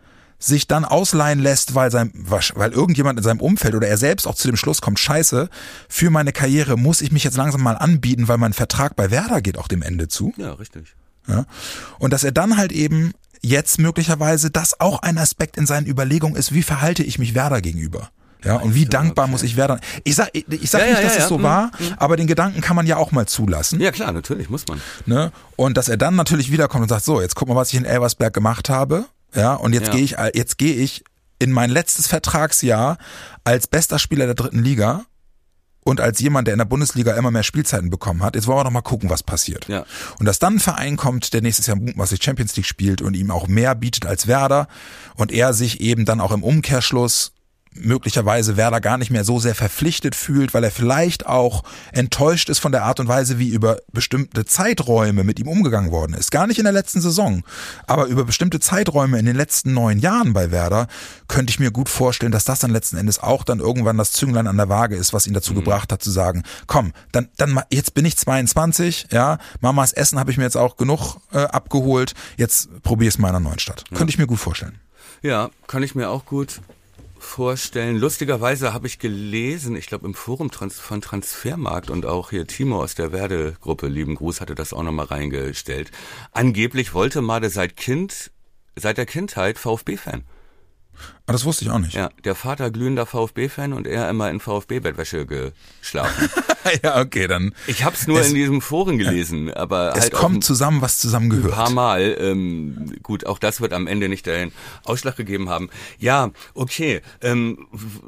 sich dann ausleihen lässt, weil sein, weil irgendjemand in seinem Umfeld oder er selbst auch zu dem Schluss kommt, scheiße, für meine Karriere muss ich mich jetzt langsam mal anbieten, weil mein Vertrag bei Werder geht auch dem Ende zu. Ja, richtig. Ja. Und dass er dann halt eben jetzt möglicherweise das auch ein Aspekt in seinen Überlegungen ist, wie verhalte ich mich Werder gegenüber? Ja, und wie dankbar okay. muss ich Werder. Ich sag, ich, ich sag ja, nicht, ja, dass ja, es so ja. war, mhm. aber den Gedanken kann man ja auch mal zulassen. Ja klar, natürlich, muss man. Ne? Und dass er dann natürlich wiederkommt und sagt, so, jetzt guck mal, was ich in Elversberg gemacht habe. Ja, und jetzt ja. gehe ich, jetzt gehe ich in mein letztes Vertragsjahr als bester Spieler der dritten Liga und als jemand, der in der Bundesliga immer mehr Spielzeiten bekommen hat. Jetzt wollen wir doch mal gucken, was passiert. Ja. Und dass dann ein Verein kommt, der nächstes Jahr mutmaßlich Champions League spielt und ihm auch mehr bietet als Werder und er sich eben dann auch im Umkehrschluss möglicherweise Werder gar nicht mehr so sehr verpflichtet fühlt, weil er vielleicht auch enttäuscht ist von der Art und Weise, wie über bestimmte Zeiträume mit ihm umgegangen worden ist. Gar nicht in der letzten Saison, aber über bestimmte Zeiträume in den letzten neun Jahren bei Werder könnte ich mir gut vorstellen, dass das dann letzten Endes auch dann irgendwann das Zünglein an der Waage ist, was ihn dazu mhm. gebracht hat zu sagen, komm, dann dann jetzt bin ich zweiundzwanzig, ja, Mamas Essen habe ich mir jetzt auch genug äh, abgeholt, jetzt probiere ich es mal in einer neuen Stadt. Ja. Könnte ich mir gut vorstellen. Ja, kann ich mir auch gut vorstellen. Lustigerweise habe ich gelesen, ich glaube im Forum Trans- von Transfermarkt und auch hier Timo aus der Werde-Gruppe, lieben Gruß, hatte das auch nochmal reingestellt. Angeblich wollte Made seit Kind, seit der Kindheit VfB-Fan. Ah, das wusste ich auch nicht. Ja, der Vater glühender VfB-Fan und er immer in VfB-Bettwäsche geschlafen. Ja, okay, dann. Ich hab's nur es, in diesem Foren gelesen, ja, aber es halt kommt ein, zusammen, was zusammengehört. Ein paar Mal. Ähm, gut, auch das wird am Ende nicht den Ausschlag gegeben haben. Ja, okay. Ähm,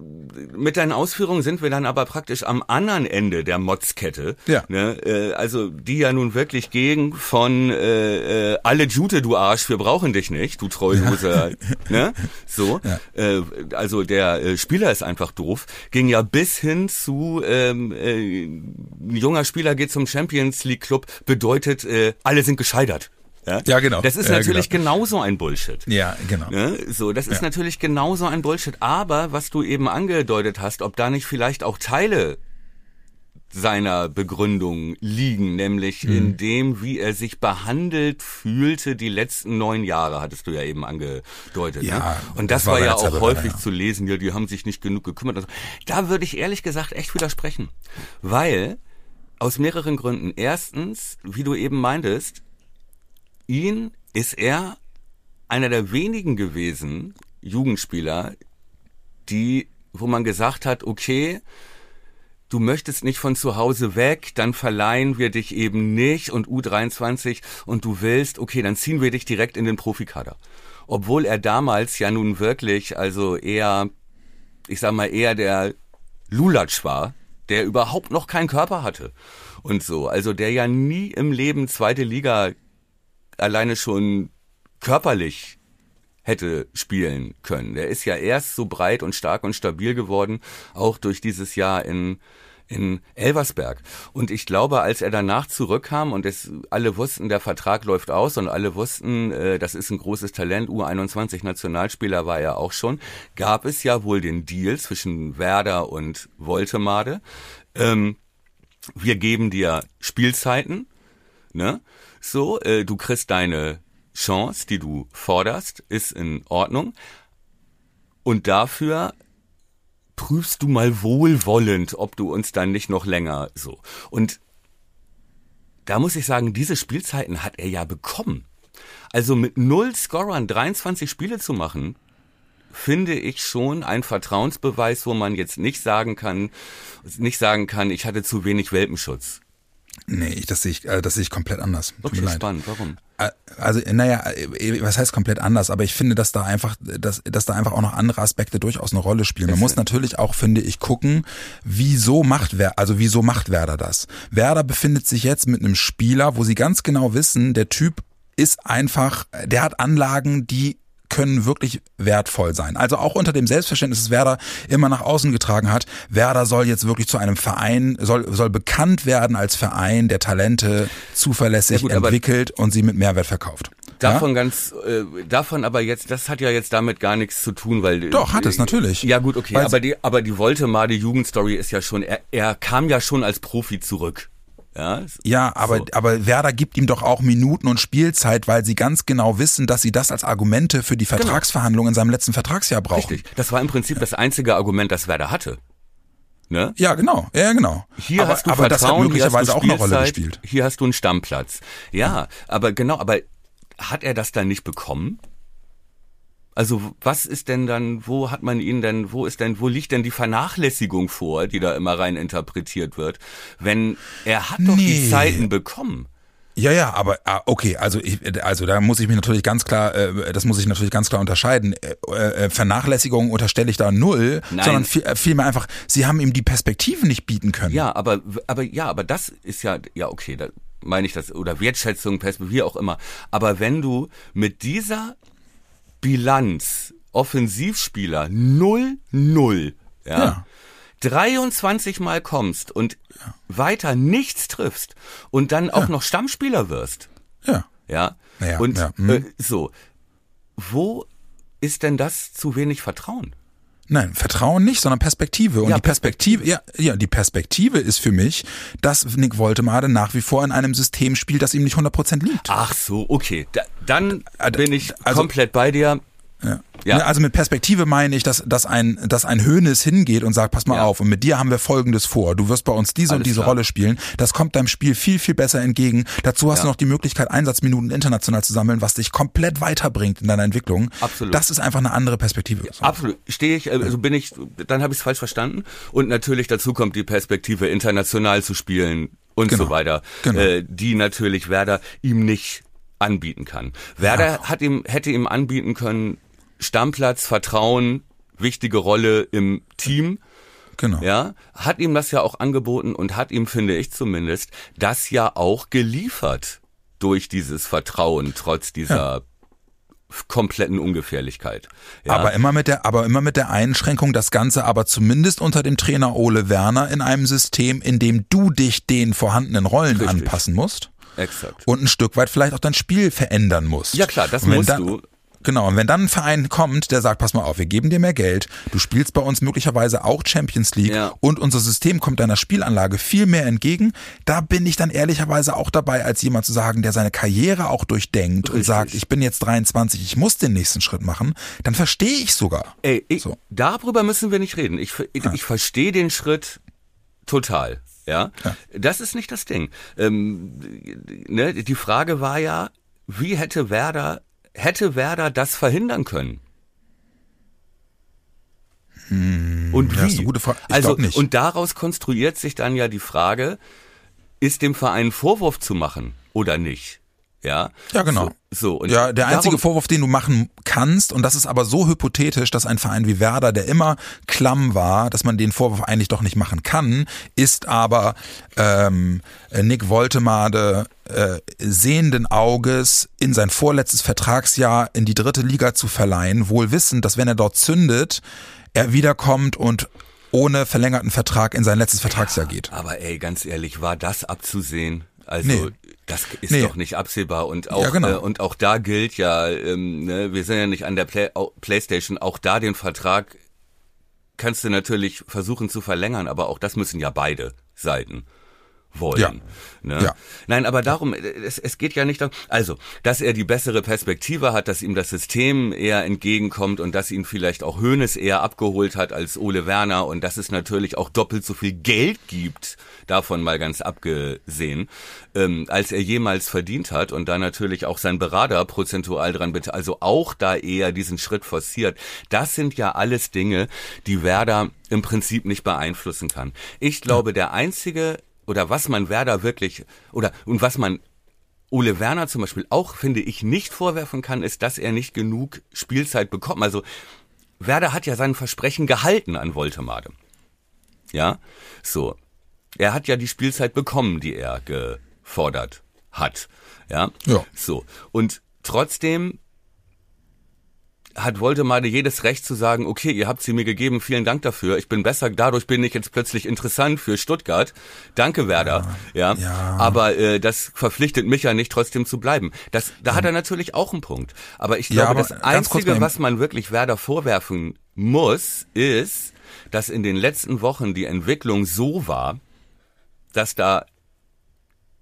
mit deinen Ausführungen sind wir dann aber praktisch am anderen Ende der Motzkette. Ja. Ne? Äh, also die ja nun wirklich gegen von äh, äh, alle Jute, du Arsch, wir brauchen dich nicht, du Treuloser. Ja. Ne? So. Ja. Äh, also der äh, Spieler ist einfach doof. Ging ja bis hin zu ähm, äh, ein junger Spieler geht zum Champions League Club, bedeutet, äh, alle sind gescheitert. Ja? Ja, genau. Das ist ja, natürlich genau. genauso ein Bullshit. Ja, genau. Ja, so, das ist ja. natürlich genauso ein Bullshit. Aber was du eben angedeutet hast, ob da nicht vielleicht auch Teile seiner Begründung liegen, nämlich mhm. in dem, wie er sich behandelt fühlte die letzten neun Jahre, hattest du ja eben angedeutet. Ja, ne? Und das, das war, war ja auch Zeit, häufig ja. zu lesen, ja, die haben sich nicht genug gekümmert. Also, da würde ich ehrlich gesagt echt widersprechen. Weil, aus mehreren Gründen. Erstens, wie du eben meintest, ihn ist er einer der wenigen gewesen, Jugendspieler, die, wo man gesagt hat, okay, du möchtest nicht von zu Hause weg, dann verleihen wir dich eben nicht und U dreiundzwanzig und du willst, okay, dann ziehen wir dich direkt in den Profikader. Obwohl er damals ja nun wirklich, also eher, ich sag mal, eher der Lulatsch war, der überhaupt noch keinen Körper hatte und so. Also der ja nie im Leben zweite Liga alleine schon körperlich hätte spielen können. Der ist ja erst so breit und stark und stabil geworden, auch durch dieses Jahr in in Elversberg. Und ich glaube, als er danach zurückkam und es, alle wussten, der Vertrag läuft aus und alle wussten, äh, das ist ein großes Talent, U einundzwanzig Nationalspieler war er auch schon, gab es ja wohl den Deal zwischen Werder und Woltemade. Ähm, wir geben dir Spielzeiten, ne? So, äh, du kriegst deine Chance, die du forderst, ist in Ordnung. Und dafür prüfst du mal wohlwollend, ob du uns dann nicht noch länger so. Und da muss ich sagen, diese Spielzeiten hat er ja bekommen. Also mit null Scorern dreiundzwanzig Spiele zu machen, finde ich schon ein Vertrauensbeweis, wo man jetzt nicht sagen kann, nicht sagen kann, ich hatte zu wenig Welpenschutz. Nee, ich, das sehe ich, das sehe ich komplett anders. Tut Okay, mir leid. spannend. Warum? Also, naja, was heißt komplett anders? Aber ich finde, dass da einfach, dass, dass da einfach auch noch andere Aspekte durchaus eine Rolle spielen. Man muss natürlich auch, finde ich, gucken, wieso macht Werder, also wieso macht Werder das? Werder befindet sich jetzt mit einem Spieler, wo sie ganz genau wissen, der Typ ist einfach, der hat Anlagen, die können wirklich wertvoll sein. Also auch unter dem Selbstverständnis, das Werder immer nach außen getragen hat, Werder soll jetzt wirklich zu einem Verein, soll soll bekannt werden als Verein, der Talente zuverlässig ja gut, entwickelt und sie mit Mehrwert verkauft. Davon ja? ganz, äh, davon aber jetzt, das hat ja jetzt damit gar nichts zu tun, weil... Doch, hat es, natürlich. Ja gut, okay, aber die, aber die Woltemade Jugendstory ist ja schon, er, er kam ja schon als Profi zurück. Ja, ja aber, so. aber Werder gibt ihm doch auch Minuten und Spielzeit, weil sie ganz genau wissen, dass sie das als Argumente für die Vertragsverhandlungen in seinem letzten Vertragsjahr brauchen. Richtig, das war im Prinzip ja. das einzige Argument, das Werder hatte. Ne? Ja, genau, ja, genau. Hier aber, hast du aber Vertrauen, das hat möglicherweise auch eine Rolle gespielt. Hier hast du einen Stammplatz. Ja, ja, aber genau, aber hat er das dann nicht bekommen? Also was ist denn dann, wo hat man ihn denn, wo ist denn, wo liegt denn die Vernachlässigung vor, die da immer rein interpretiert wird, wenn er hat doch nee. die Zeiten bekommen. Ja, ja, aber okay, also ich, also da muss ich mich natürlich ganz klar, äh, das muss ich natürlich ganz klar unterscheiden. Äh, äh, Vernachlässigung unterstelle ich da null, Nein. sondern viel, äh, vielmehr einfach, sie haben ihm die Perspektive nicht bieten können. Ja, aber aber ja, aber das ist ja ja okay, da meine ich das oder Wertschätzung, Perspektive, wie auch immer. Aber wenn du mit dieser Bilanz Offensivspieler null null, ja. ja. dreiundzwanzig Mal kommst und ja. weiter nichts triffst und dann auch ja. noch Stammspieler wirst. Ja. Ja. ja und ja. Hm. Äh, so, wo ist denn das zu wenig Vertrauen? Nein, Vertrauen nicht, sondern Perspektive. Und ja, die Perspektive, ja, ja, die Perspektive ist für mich, dass Nick Woltemade nach wie vor in einem System spielt, das ihm nicht hundert Prozent liegt. Ach so, okay. Da, dann bin ich also, komplett bei dir. Ja. Ja. Also mit Perspektive meine ich, dass, dass ein, dass ein Hoeneß hingeht und sagt, pass mal ja. auf, und mit dir haben wir Folgendes vor. Du wirst bei uns diese Alles und diese klar. Rolle spielen. Das kommt deinem Spiel viel, viel besser entgegen. Dazu hast ja. du noch die Möglichkeit, Einsatzminuten international zu sammeln, was dich komplett weiterbringt in deiner Entwicklung. Absolut. Das ist einfach eine andere Perspektive. Ja, absolut. Stehe ich, also bin ich, dann habe ich es falsch verstanden. Und natürlich dazu kommt die Perspektive, international zu spielen und genau. so weiter. Genau. Äh, die natürlich Werder ihm nicht anbieten kann. Werder ja. hat ihm, hätte ihm anbieten können, Stammplatz, Vertrauen, wichtige Rolle im Team. Genau. Ja, hat ihm das ja auch angeboten und hat ihm, finde ich zumindest, das ja auch geliefert durch dieses Vertrauen, trotz dieser ja. kompletten Ungefährlichkeit. Ja. Aber immer mit der, aber immer mit der Einschränkung, das Ganze aber zumindest unter dem Trainer Ole Werner in einem System, in dem du dich den vorhandenen Rollen Richtig. anpassen musst. Exakt. Und ein Stück weit vielleicht auch dein Spiel verändern musst. Ja klar, das musst dann, du. Genau, und wenn dann ein Verein kommt, der sagt, pass mal auf, wir geben dir mehr Geld, du spielst bei uns möglicherweise auch Champions League ja. und unser System kommt deiner Spielanlage viel mehr entgegen, da bin ich dann ehrlicherweise auch dabei, als jemand zu sagen, der seine Karriere auch durchdenkt Richtig. und sagt, ich bin jetzt dreiundzwanzig, ich muss den nächsten Schritt machen, dann verstehe ich sogar. Ey, ich, so. darüber müssen wir nicht reden. Ich, ich, ja. ich verstehe den Schritt total. Ja? ja, das ist nicht das Ding. Ähm, ne, die Frage war ja, wie hätte Werder Hätte Werder das verhindern können? Hm, und wie? Ja, ist eine gute Frage. Ich also, glaub nicht. Und daraus konstruiert sich dann ja die Frage, ist dem Verein Vorwurf zu machen oder nicht? Ja, ja genau. So, so, und ja, der einzige darum, Vorwurf, den du machen kannst, und das ist aber so hypothetisch, dass ein Verein wie Werder, der immer klamm war, dass man den Vorwurf eigentlich doch nicht machen kann, ist aber ähm, Nick Woltemade äh, sehenden Auges in sein vorletztes Vertragsjahr in die dritte Liga zu verleihen, wohl wissend, dass wenn er dort zündet, er wiederkommt und ohne verlängerten Vertrag in sein letztes Vertragsjahr ja, geht. Aber ey, ganz ehrlich, war das abzusehen? Also nee. das ist nee. doch nicht absehbar und auch ja, genau. äh, und auch da gilt ja, ähm, ne, wir sind ja nicht an der Play- PlayStation, auch da den Vertrag kannst du natürlich versuchen zu verlängern, aber auch das müssen ja beide Seiten wollen. Ja. Ne? Ja. Nein, aber darum, es, es geht ja nicht darum, also, dass er die bessere Perspektive hat, dass ihm das System eher entgegenkommt und dass ihn vielleicht auch Hoeneß eher abgeholt hat als Ole Werner und dass es natürlich auch doppelt so viel Geld gibt, davon mal ganz abgesehen, ähm, als er jemals verdient hat und da natürlich auch sein Berater prozentual dran bitte, also auch da eher diesen Schritt forciert. Das sind ja alles Dinge, die Werder im Prinzip nicht beeinflussen kann. Ich glaube, der einzige oder was man Werder wirklich, oder und was man Ole Werner zum Beispiel auch, finde ich, nicht vorwerfen kann, ist, dass er nicht genug Spielzeit bekommt. Also Werder hat ja sein Versprechen gehalten an Woltemade. Ja, so. Er hat ja die Spielzeit bekommen, die er gefordert hat. Ja, ja. So. Und trotzdem hat Woltemade jedes Recht zu sagen, okay, ihr habt sie mir gegeben, vielen Dank dafür, ich bin besser, dadurch bin ich jetzt plötzlich interessant für Stuttgart. Danke, Werder. Ja, ja. ja. Aber äh, das verpflichtet mich ja nicht, trotzdem zu bleiben. Das, da ja. hat er natürlich auch einen Punkt. Aber ich glaube, ja, aber das Einzige, was man wirklich Werder vorwerfen muss, ist, dass in den letzten Wochen die Entwicklung so war, dass da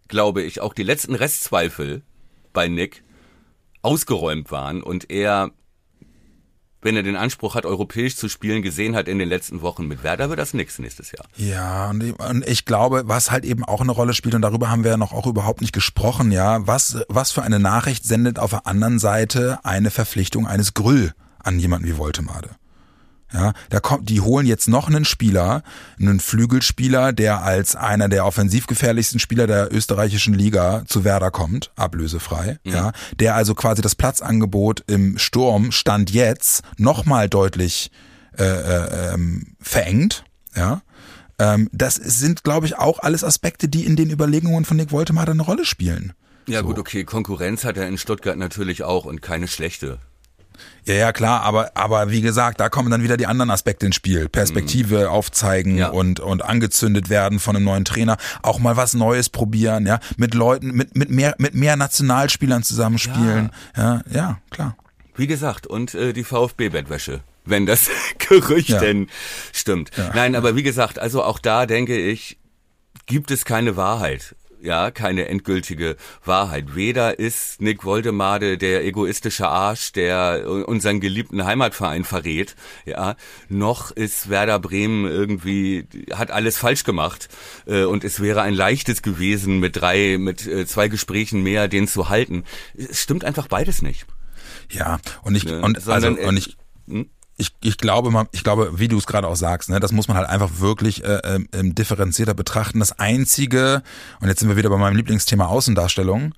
glaube ich, auch die letzten Restzweifel bei Nick ausgeräumt waren und er, wenn er den Anspruch hat, europäisch zu spielen, gesehen hat in den letzten Wochen mit Werder, wird das nix nächstes Jahr. Ja, und ich, und ich glaube, was halt eben auch eine Rolle spielt, und darüber haben wir ja noch auch überhaupt nicht gesprochen, ja, was, was für eine Nachricht sendet auf der anderen Seite eine Verpflichtung eines Grüll an jemanden wie Woltemade? Ja, da kommt, die holen jetzt noch einen Spieler, einen Flügelspieler, der als einer der offensiv gefährlichsten Spieler der österreichischen Liga zu Werder kommt, ablösefrei, mhm. ja, der also quasi das Platzangebot im Sturm Stand jetzt nochmal deutlich äh, äh, ähm, verengt, ja. Ähm, das sind, glaube ich, auch alles Aspekte, die in den Überlegungen von Nick Woltemade eine Rolle spielen. Ja so. Gut, okay, Konkurrenz hat er in Stuttgart natürlich auch und keine schlechte. Ja, ja, klar, aber aber wie gesagt, da kommen dann wieder die anderen Aspekte ins Spiel. Perspektive aufzeigen ja. und und angezündet werden von einem neuen Trainer, auch mal was Neues probieren, ja, mit Leuten, mit mit mehr mit mehr Nationalspielern zusammenspielen. Ja, ja, ja klar. Wie gesagt, und äh, die VfB-Bettwäsche, wenn das Gerücht ja. denn stimmt. Ja. Nein, aber wie gesagt, also auch da denke ich, gibt es keine Wahrheit. Ja, keine endgültige Wahrheit. Weder ist Nick Woltemade der egoistische Arsch, der unseren geliebten Heimatverein verrät, ja, noch ist Werder Bremen irgendwie, hat alles falsch gemacht, äh, und es wäre ein leichtes gewesen, mit drei, mit äh, zwei Gesprächen mehr den zu halten. Es stimmt einfach beides nicht. Ja, und ich, ne? und, Sondern, also, und ich, hm? Ich, ich glaube, man, ich glaube, wie du es gerade auch sagst, ne, das muss man halt einfach wirklich äh, äh, differenzierter betrachten. Das Einzige, und jetzt sind wir wieder bei meinem Lieblingsthema Außendarstellung,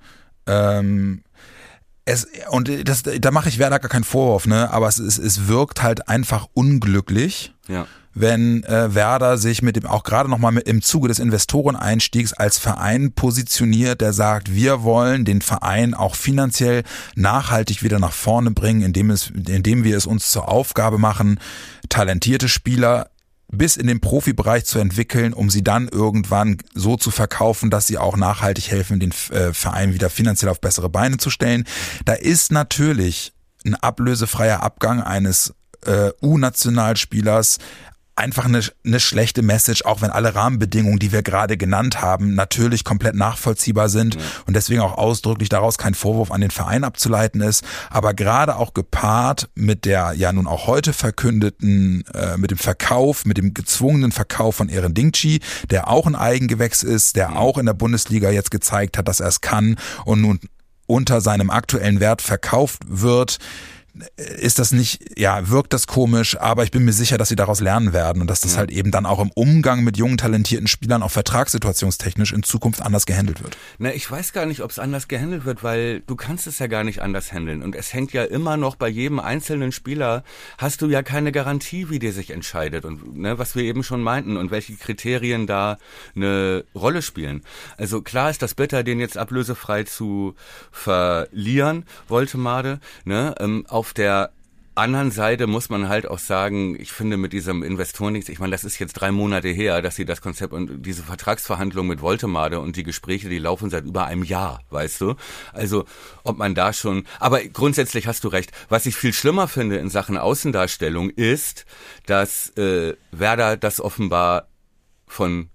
ähm, es, und das, da mache ich Werder gar keinen Vorwurf, ne, aber es, es, es wirkt halt einfach unglücklich, ja. wenn äh, Werder sich mit dem, auch gerade nochmal mit im Zuge des Investoreneinstiegs als Verein positioniert, der sagt, wir wollen den Verein auch finanziell nachhaltig wieder nach vorne bringen, indem es, indem wir es uns zur Aufgabe machen, talentierte Spieler bis in den Profibereich zu entwickeln, um sie dann irgendwann so zu verkaufen, dass sie auch nachhaltig helfen, den äh, Verein wieder finanziell auf bessere Beine zu stellen. Da ist natürlich ein ablösefreier Abgang eines äh, U-Nationalspielers einfach eine, eine schlechte Message, auch wenn alle Rahmenbedingungen, die wir gerade genannt haben, natürlich komplett nachvollziehbar sind ja. und deswegen auch ausdrücklich daraus kein Vorwurf an den Verein abzuleiten ist, aber gerade auch gepaart mit der ja nun auch heute verkündeten, äh, mit dem Verkauf, mit dem gezwungenen Verkauf von Eren Dingchi, der auch ein Eigengewächs ist, der ja. auch in der Bundesliga jetzt gezeigt hat, dass er es kann und nun unter seinem aktuellen Wert verkauft wird, ist das nicht, ja, wirkt das komisch, aber ich bin mir sicher, dass sie daraus lernen werden und dass das ja. halt eben dann auch im Umgang mit jungen, talentierten Spielern auch vertragssituationstechnisch in Zukunft anders gehandelt wird. Na, ich weiß gar nicht, ob es anders gehandelt wird, weil du kannst es ja gar nicht anders handeln und es hängt ja immer noch bei jedem einzelnen Spieler, hast du ja keine Garantie, wie der sich entscheidet und ne, was wir eben schon meinten und welche Kriterien da eine Rolle spielen. Also klar ist das bitter, den jetzt ablösefrei zu verlieren, Woltemade, ne, ähm, auf Auf der anderen Seite muss man halt auch sagen, ich finde mit diesem Investoren nichts, ich meine, das ist jetzt drei Monate her, dass sie das Konzept und diese Vertragsverhandlungen mit Woltemade und die Gespräche, die laufen seit über einem Jahr, weißt du? Also, ob man da schon, aber grundsätzlich hast du recht. Was ich viel schlimmer finde in Sachen Außendarstellung ist, dass äh, Werder das offenbar von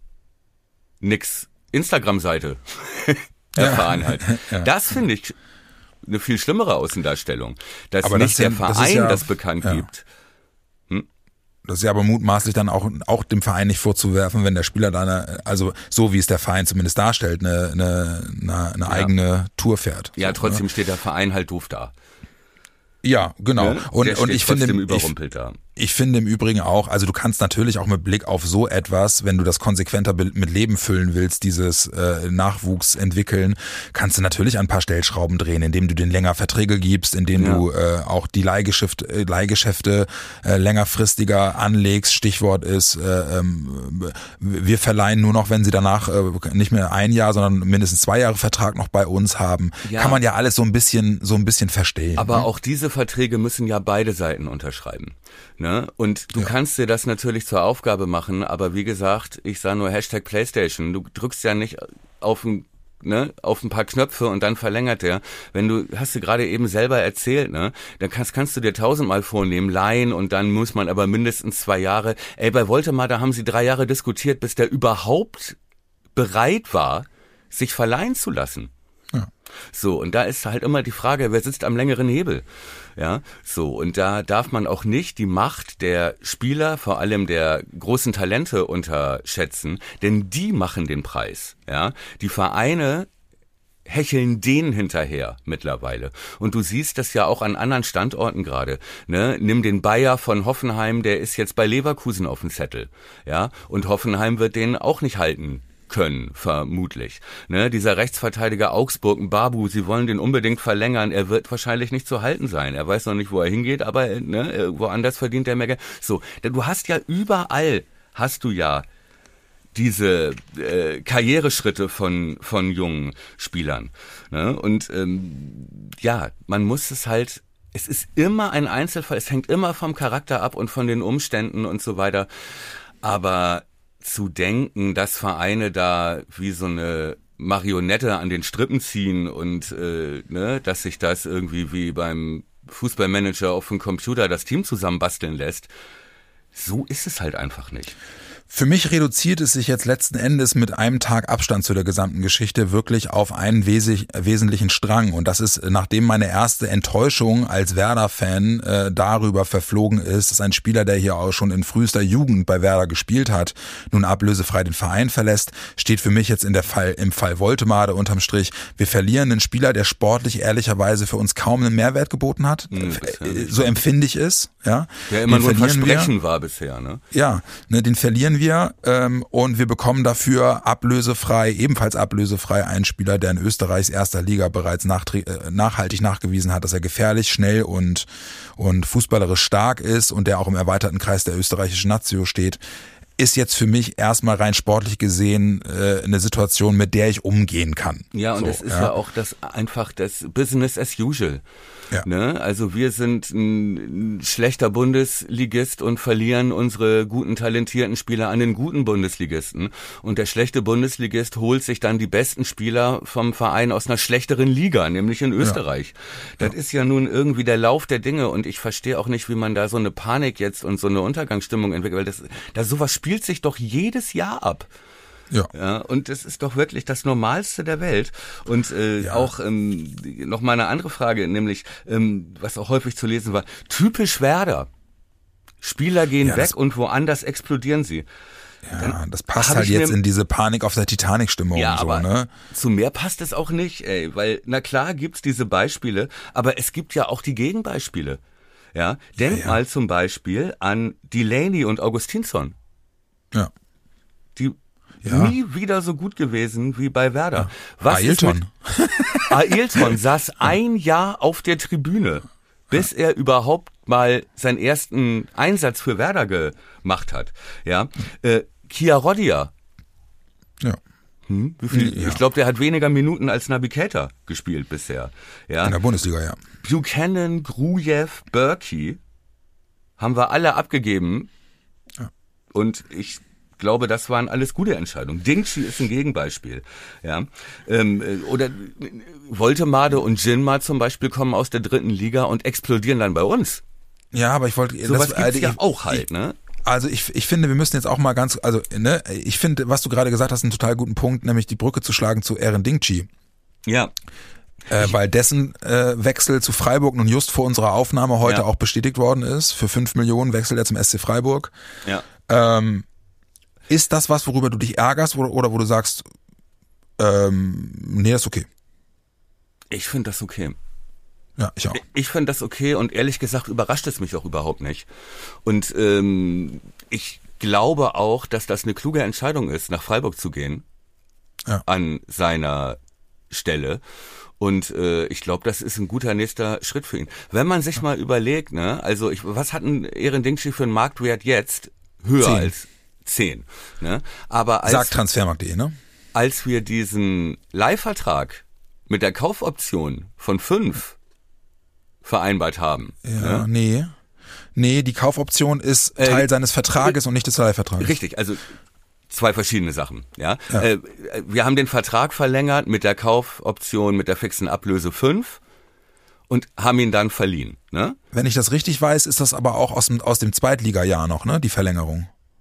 Nicks Instagram-Seite erfahren hat. Ja. Das finde ich eine viel schlimmere Außendarstellung, dass aber nicht das der ja, Verein das, ja, das bekannt ja. gibt. Hm? Das ist ja aber mutmaßlich dann auch, auch dem Verein nicht vorzuwerfen, wenn der Spieler da eine, also so wie es der Verein zumindest darstellt, eine, eine, eine, eine ja. eigene Tour fährt. Ja, so, trotzdem ne? steht der Verein halt doof da. Ja, genau. Ne? Und, der und ich finde, überrumpelt da. Ich finde im Übrigen auch, also du kannst natürlich auch mit Blick auf so etwas, wenn du das konsequenter mit Leben füllen willst, dieses äh, Nachwuchs entwickeln, kannst du natürlich ein paar Stellschrauben drehen, indem du den länger Verträge gibst, indem ja. du äh, auch die Leihgeschäft, äh, Leihgeschäfte äh, längerfristiger anlegst. Stichwort ist, äh, ähm, wir verleihen nur noch, wenn sie danach äh, nicht mehr ein Jahr, sondern mindestens zwei Jahre Vertrag noch bei uns haben. Ja. Kann man ja alles so ein bisschen, so ein bisschen verstehen. Aber ne? auch diese Verträge müssen ja beide Seiten unterschreiben. Ne? Und du ja. kannst dir das natürlich zur Aufgabe machen, aber wie gesagt, ich sage nur Hashtag Playstation, du drückst ja nicht auf ein, ne, auf ein paar Knöpfe und dann verlängert der. Wenn du, hast du gerade eben selber erzählt, ne, dann kannst, kannst du dir tausendmal vornehmen, leihen und dann muss man aber mindestens zwei Jahre, ey, bei Woltemade haben sie drei Jahre diskutiert, bis der überhaupt bereit war, sich verleihen zu lassen. Ja. So, und da ist halt immer die Frage, wer sitzt am längeren Hebel? Ja, so, und da darf man auch nicht die Macht der Spieler, vor allem der großen Talente unterschätzen, denn die machen den Preis. Ja, die Vereine hecheln denen hinterher mittlerweile. Und du siehst das ja auch an anderen Standorten gerade. Ne? Nimm den Bayer von Hoffenheim, der ist jetzt bei Leverkusen auf dem Zettel. Ja, und Hoffenheim wird den auch nicht halten können, vermutlich. Ne, dieser Rechtsverteidiger Augsburg, Babu, sie wollen den unbedingt verlängern, er wird wahrscheinlich nicht zu halten sein. Er weiß noch nicht, wo er hingeht, aber ne, woanders verdient er mehr Geld. So, du hast ja überall, hast du ja diese äh, Karriereschritte von von jungen Spielern. Ne? Und ähm, ja, man muss es halt, es ist immer ein Einzelfall, es hängt immer vom Charakter ab und von den Umständen und so weiter. Aber zu denken, dass Vereine da wie so eine Marionette an den Strippen ziehen und äh, ne, dass sich das irgendwie wie beim Fußballmanager auf dem Computer das Team zusammenbasteln lässt, so ist es halt einfach nicht. Für mich reduziert es sich jetzt letzten Endes mit einem Tag Abstand zu der gesamten Geschichte wirklich auf einen wes- wesentlichen Strang. Und das ist, nachdem meine erste Enttäuschung als Werder-Fan äh, darüber verflogen ist, dass ein Spieler, der hier auch schon in frühester Jugend bei Werder gespielt hat, nun ablösefrei den Verein verlässt, steht für mich jetzt in der Fall, im Fall Woltemade unterm Strich. Wir verlieren einen Spieler, der sportlich ehrlicherweise für uns kaum einen Mehrwert geboten hat. Mhm, so empfinde ich es. Ja. Der immer nur ein Versprechen wir. war bisher. Ne? Ja, ne, den verlieren wir. Wir, ähm, und wir bekommen dafür ablösefrei, ebenfalls ablösefrei einen Spieler, der in Österreichs erster Liga bereits nachtre- äh, nachhaltig nachgewiesen hat, dass er gefährlich, schnell und, und fußballerisch stark ist und der auch im erweiterten Kreis der österreichischen Nazio steht. Ist jetzt für mich erstmal rein sportlich gesehen äh, eine Situation, mit der ich umgehen kann. Ja, und so, es ist ja. ja auch das einfach das Business as usual. Ja. Ne? Also wir sind ein, ein schlechter Bundesligist und verlieren unsere guten, talentierten Spieler an den guten Bundesligisten. Und der schlechte Bundesligist holt sich dann die besten Spieler vom Verein aus einer schlechteren Liga, nämlich in Österreich. Ja. Das ja. ist ja nun irgendwie der Lauf der Dinge und ich verstehe auch nicht, wie man da so eine Panik jetzt und so eine Untergangsstimmung entwickelt, weil das, da sowas spielt sich doch jedes Jahr ab. Ja. ja. Und das ist doch wirklich das Normalste der Welt. Und äh, ja. auch ähm, noch mal eine andere Frage, nämlich, ähm, was auch häufig zu lesen war, typisch Werder. Spieler gehen ja, weg und woanders explodieren sie. Ja, Dann das passt halt jetzt mir, in diese Panik auf der Titanic-Stimmung. Ja, und so, aber ne? Zu mehr passt es auch nicht, ey, weil, na klar gibt's diese Beispiele, aber es gibt ja auch die Gegenbeispiele. Ja, denk ja, ja. mal zum Beispiel an Delaney und Augustinsson. Ja. Die Ja. nie wieder so gut gewesen wie bei Werder. Ja. Was Ailton. Ist mit Ailton saß ein Jahr auf der Tribüne, bis er überhaupt mal seinen ersten Einsatz für Werder gemacht hat. Ja, äh, Chiarodia. Ja. Hm, wie viel? Ja. Ich glaube, der hat weniger Minuten als Naby Keita gespielt bisher. Ja. In der Bundesliga, ja. Buchanan, Grujew, Berkey haben wir alle abgegeben. Ja. Und ich Ich glaube, das waren alles gute Entscheidungen. Dingshi ist ein Gegenbeispiel. Ja, ähm, oder Woltemade und Jinma zum Beispiel kommen aus der dritten Liga und explodieren dann bei uns. Ja, aber ich wollte... Sowas das, gibt's ich, ja auch halt, ich, ne? Also ich, ich finde, wir müssen jetzt auch mal ganz... Also ne, ich finde, was du gerade gesagt hast, einen total guten Punkt, nämlich die Brücke zu schlagen zu Eren Dingshi. Ja. Äh, weil dessen äh, Wechsel zu Freiburg nun just vor unserer Aufnahme heute ja. auch bestätigt worden ist. Für fünf Millionen wechselt er zum S C Freiburg. Ja. Ähm, Ist das was, worüber du dich ärgerst oder, oder wo du sagst, ähm, nee, das ist okay? Ich finde das okay. Ja, ich auch. Ich finde das okay und ehrlich gesagt überrascht es mich auch überhaupt nicht. Und ähm, ich glaube auch, dass das eine kluge Entscheidung ist, nach Freiburg zu gehen, ja. an seiner Stelle. Und äh, ich glaube, das ist ein guter nächster Schritt für ihn. Wenn man sich ja. mal überlegt, ne, also ich, was hat ein Eren Dingshi für einen Marktwert jetzt? Höher Zehn. als zehn. Ne? Aber als, sagt transfermarkt punkt de, ne? Als wir diesen Leihvertrag mit der Kaufoption von fünf vereinbart haben. Ja, ne? nee. Nee, die Kaufoption ist Teil äh, seines Vertrages äh, und nicht des Leihvertrages. Richtig, also zwei verschiedene Sachen. Ja, ja. Äh, wir haben den Vertrag verlängert mit der Kaufoption, mit der fixen Ablöse fünf und haben ihn dann verliehen. Ne? Wenn ich das richtig weiß, ist das aber auch aus dem, aus dem Zweitligajahr noch, ne? Die Verlängerung.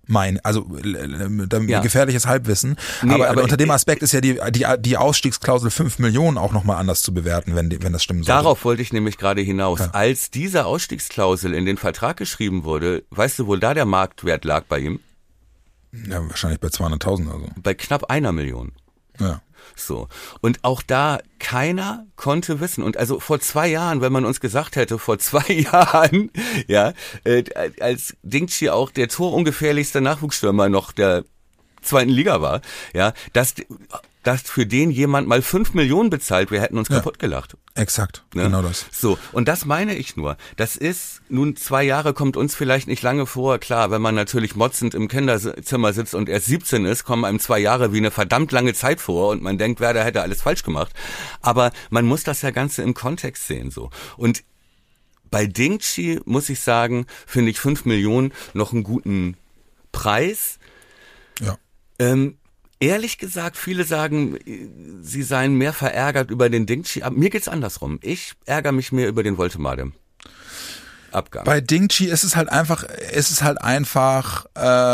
Mein, also äh, ja. gefährliches Halbwissen. Nee, aber, aber unter dem Aspekt ist ja die, die, die Ausstiegsklausel fünf Millionen auch nochmal anders zu bewerten, wenn, die, wenn das stimmen sollte. Darauf wollte ich nämlich gerade hinaus. Ja. Als diese Ausstiegsklausel in den Vertrag geschrieben wurde, weißt du, wo da der Marktwert lag bei ihm? Ja, wahrscheinlich bei zweihunderttausend oder so. Bei knapp einer Million. Ja. So. Und auch da, keiner konnte wissen. Und also vor zwei Jahren, wenn man uns gesagt hätte, vor zwei Jahren, ja, äh, als Dingchi auch der torungefährlichste Nachwuchsstürmer noch der zweiten Liga war, ja, dass, dass für den jemand mal fünf Millionen bezahlt, wir hätten uns ja. kaputt gelacht. Exakt, ne? Genau das. So, und das meine ich nur. Das ist, nun zwei Jahre kommt uns vielleicht nicht lange vor. Klar, wenn man natürlich motzend im Kinderzimmer sitzt und erst siebzehn ist, kommen einem zwei Jahre wie eine verdammt lange Zeit vor und man denkt, Werder hätte alles falsch gemacht. Aber man muss das ja Ganze im Kontext sehen, so. Und bei Dingchi, muss ich sagen, finde ich fünf Millionen noch einen guten Preis. Ja. Ähm, Ehrlich gesagt, viele sagen, sie seien mehr verärgert über den Dingchi. Aber mir geht's andersrum. Ich ärgere mich mehr über den Woltemade Abgang. Bei Dingchi ist es halt einfach, ist es halt einfach,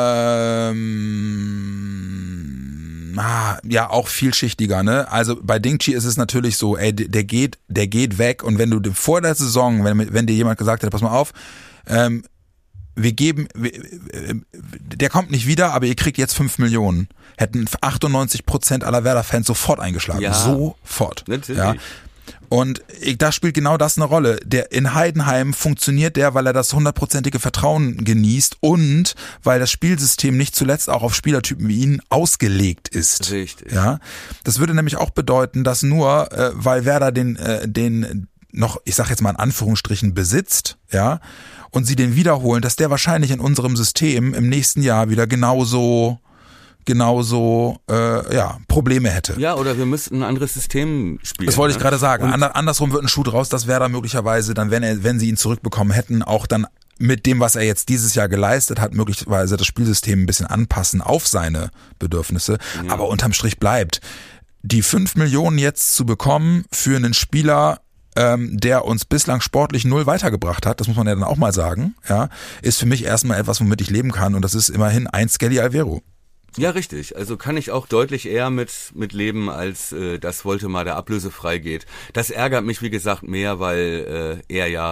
ähm, ah, ja, auch vielschichtiger, ne? Also bei Dingchi ist es natürlich so, ey, der geht, der geht weg und wenn du vor der Saison, wenn, wenn dir jemand gesagt hätte, pass mal auf, ähm, wir geben, wir, der kommt nicht wieder, aber ihr kriegt jetzt fünf Millionen. Hätten achtundneunzig Prozent aller Werder-Fans sofort eingeschlagen. Ja, sofort. Natürlich. Ja. Und da spielt genau das eine Rolle. Der in Heidenheim funktioniert der, weil er das hundertprozentige Vertrauen genießt und weil das Spielsystem nicht zuletzt auch auf Spielertypen wie ihn ausgelegt ist. Richtig. Ja. Das würde nämlich auch bedeuten, dass nur, äh, weil Werder den, äh, den noch, ich sag jetzt mal in Anführungsstrichen, besitzt, ja, und sie den wiederholen, dass der wahrscheinlich in unserem System im nächsten Jahr wieder genauso genauso äh, ja Probleme hätte. Ja, oder wir müssten ein anderes System spielen. Das wollte ich ne? gerade sagen. Ander, andersrum wird ein Schuh draus, dass Werder möglicherweise dann, wenn er, wenn sie ihn zurückbekommen hätten, auch dann mit dem, was er jetzt dieses Jahr geleistet hat, möglicherweise das Spielsystem ein bisschen anpassen auf seine Bedürfnisse. Ja. Aber unterm Strich bleibt, die fünf Millionen jetzt zu bekommen für einen Spieler, ähm, der uns bislang sportlich null weitergebracht hat, das muss man ja dann auch mal sagen, ja, ist für mich erstmal etwas, womit ich leben kann und das ist immerhin ein Skelly Alvero. Ja, richtig. Also kann ich auch deutlich eher mit mit leben, als äh, das Woltemade ablösefrei geht. Das ärgert mich, wie gesagt, mehr, weil äh, er ja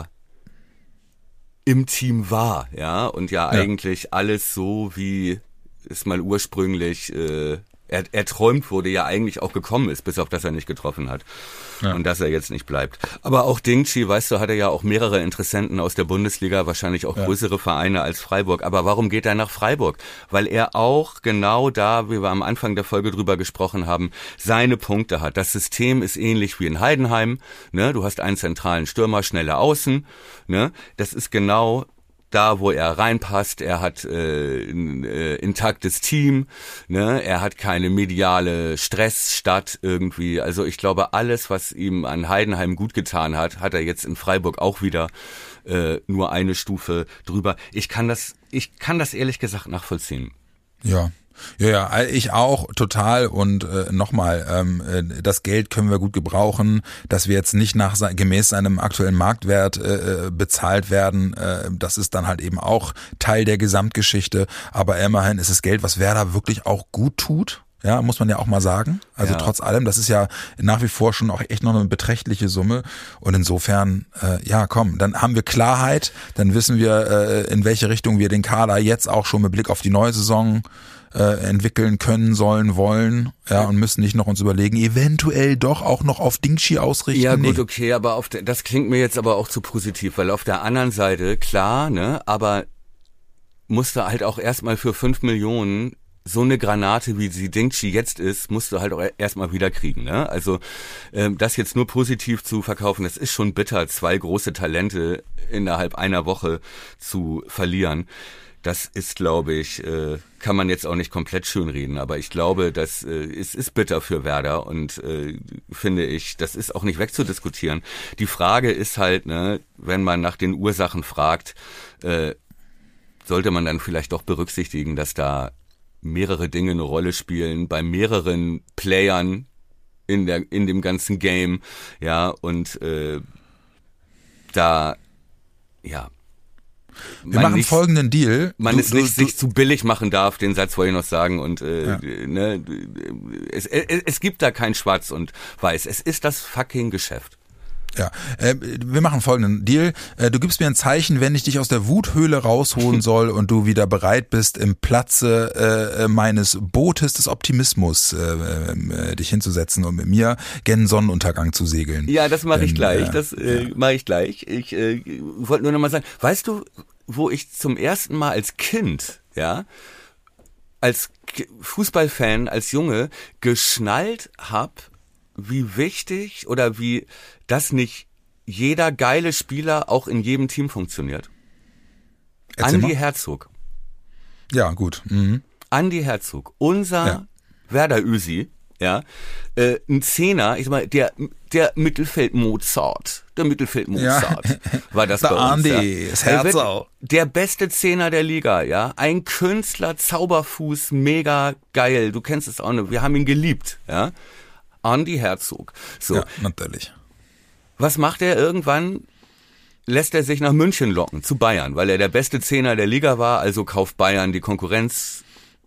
im Team war, ja, und ja, ja eigentlich alles so, wie es mal ursprünglich äh, er, erträumt wurde, ja eigentlich auch gekommen ist, bis auf dass er nicht getroffen hat. Ja. Und dass er jetzt nicht bleibt. Aber auch Dingchi, weißt du, hat er ja auch mehrere Interessenten aus der Bundesliga, wahrscheinlich auch ja. größere Vereine als Freiburg. Aber warum geht er nach Freiburg? Weil er auch genau da, wie wir am Anfang der Folge drüber gesprochen haben, seine Punkte hat. Das System ist ähnlich wie in Heidenheim. Ne? Du hast einen zentralen Stürmer, schnelle Außen. Ne? Das ist genau da, wo er reinpasst. Er hat äh, ein äh, intaktes Team, ne? Er hat keine mediale Stressstadt irgendwie. Also ich glaube, alles, was ihm an Heidenheim gut getan hat, hat er jetzt in Freiburg auch wieder äh, nur eine Stufe drüber. Ich kann das, ich kann das ehrlich gesagt nachvollziehen. Ja. Ja, ja, ich auch total und äh, nochmal, ähm, äh, das Geld können wir gut gebrauchen, dass wir jetzt nicht nach gemäß seinem aktuellen Marktwert äh, bezahlt werden, äh, das ist dann halt eben auch Teil der Gesamtgeschichte, aber immerhin ist es Geld, was Werder wirklich auch gut tut. Ja, muss man ja auch mal sagen. Also ja. trotz allem, das ist ja nach wie vor schon auch echt noch eine beträchtliche Summe. Und insofern, äh, ja komm, dann haben wir Klarheit, dann wissen wir, äh, in welche Richtung wir den Kader jetzt auch schon mit Blick auf die neue Saison äh, entwickeln können, sollen, wollen. Ja, ja, und müssen nicht noch uns überlegen, eventuell doch auch noch auf Dingchi ausrichten. Ja gut, nee. okay, aber auf der, das klingt mir jetzt aber auch zu positiv, weil auf der anderen Seite, klar, ne, aber musste halt auch erstmal für fünf Millionen so eine Granate, wie sie Dingchi jetzt ist, musst du halt auch erstmal wieder kriegen, ne? Also ähm, das jetzt nur positiv zu verkaufen, das ist schon bitter, zwei große Talente innerhalb einer Woche zu verlieren. Das ist, glaube ich, äh, kann man jetzt auch nicht komplett schönreden, aber ich glaube, das äh, es ist bitter für Werder und äh, finde ich, das ist auch nicht wegzudiskutieren. Die Frage ist halt, ne, wenn man nach den Ursachen fragt, äh, sollte man dann vielleicht doch berücksichtigen, dass da mehrere Dinge eine Rolle spielen, bei mehreren Playern in der in dem ganzen Game, ja, und äh, da, ja, Wir machen nicht, folgenden Deal. Man du, es nicht du, sich zu billig machen darf, den Satz wollte ich noch sagen. Und äh, ja. ne, es, es, es gibt da kein Schwarz und Weiß. Es ist das fucking Geschäft. Ja, äh, wir machen folgenden Deal. Äh, du gibst mir ein Zeichen, wenn ich dich aus der Wuthöhle rausholen soll und du wieder bereit bist, im Platze äh, meines Bootes des Optimismus äh, äh, dich hinzusetzen und mit mir gen Sonnenuntergang zu segeln. Ja, das mache ich gleich. Äh, das äh, ja. mache ich gleich. Ich äh, wollte nur noch mal sagen, weißt du, wo ich zum ersten Mal als Kind, ja, als Fußballfan, als Junge geschnallt hab, wie wichtig oder wie das nicht jeder geile Spieler auch in jedem Team funktioniert. Erzähl Andi mal. Herzog. Ja, gut. Mhm. Andi Herzog, unser ja. Werder-Ösi, ja, äh, ein Zehner, ich sag mal, der, der Mittelfeld-Mozart, der Mittelfeld-Mozart ja. war das der bei uns. Andi, ja. das Herzog. Der beste Zehner der Liga, ja, ein Künstler, Zauberfuß, mega geil, du kennst es auch nicht, wir haben ihn geliebt, ja. Andi Herzog. So. Ja, natürlich. Was macht er irgendwann? Lässt er sich nach München locken, zu Bayern, weil er der beste Zehner der Liga war, also kauft Bayern die Konkurrenz.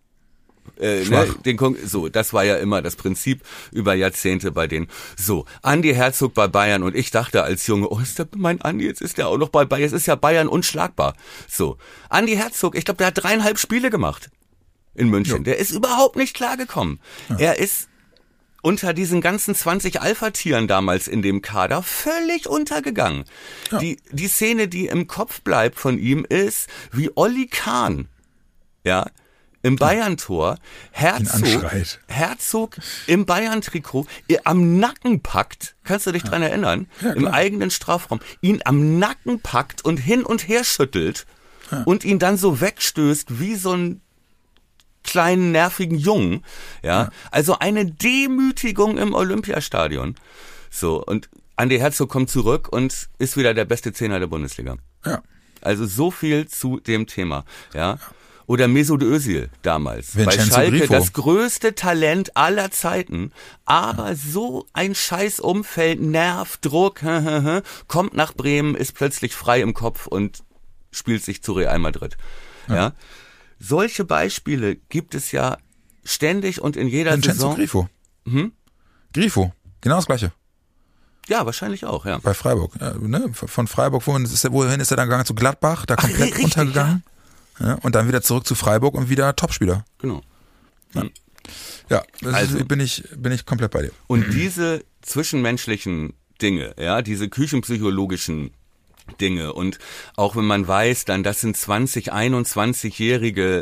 Äh, ne, den Kon- so, das war ja immer das Prinzip über Jahrzehnte bei denen. So, Andi Herzog bei Bayern und ich dachte als Junge, oh, ist der mein Andi, jetzt ist der auch noch bei Bayern, jetzt ist ja Bayern unschlagbar. So, Andi Herzog, ich glaube, der hat dreieinhalb Spiele gemacht in München. Jo. Der ist überhaupt nicht klargekommen. Ja. Er ist unter diesen ganzen zwanzig Alpha-Tieren damals in dem Kader völlig untergegangen. Ja. Die, die Szene, die im Kopf bleibt von ihm, ist, wie Olli Kahn, ja, im Bayern-Tor, Herzog, Herzog im Bayern-Trikot am Nacken packt, kannst du dich ja. dran erinnern, ja, im eigenen Strafraum, ihn am Nacken packt und hin und her schüttelt ja. und ihn dann so wegstößt wie so ein kleinen, nervigen Jungen, ja? ja, also eine Demütigung im Olympiastadion. So, und Andi Herzog kommt zurück und ist wieder der beste Zehner der Bundesliga. Ja. Also so viel zu dem Thema, ja. ja. Oder Mesut Özil damals, Vincenzo bei Schalke, Grifo. Das größte Talent aller Zeiten, aber ja. so ein scheiß Umfeld, Nerv, Druck, kommt nach Bremen, ist plötzlich frei im Kopf und spielt sich zu Real Madrid, ja. ja? Solche Beispiele gibt es ja ständig und in jeder Vincenzo Saison. Grifo. Hm? Grifo, genau das Gleiche. Ja, wahrscheinlich auch, ja. Bei Freiburg, ja, ne? Von Freiburg, wohin ist, er, wohin ist er dann gegangen? Zu Gladbach, da komplett Ach, richtig, runtergegangen. Ja. Ja, und dann wieder zurück zu Freiburg und wieder Topspieler. Genau. Ja, ja das also, ist, bin ich, bin ich komplett bei dir. Und diese zwischenmenschlichen Dinge, ja, diese küchenpsychologischen Dinge und auch wenn man weiß, dann das sind zwanzig, einundzwanzigjährige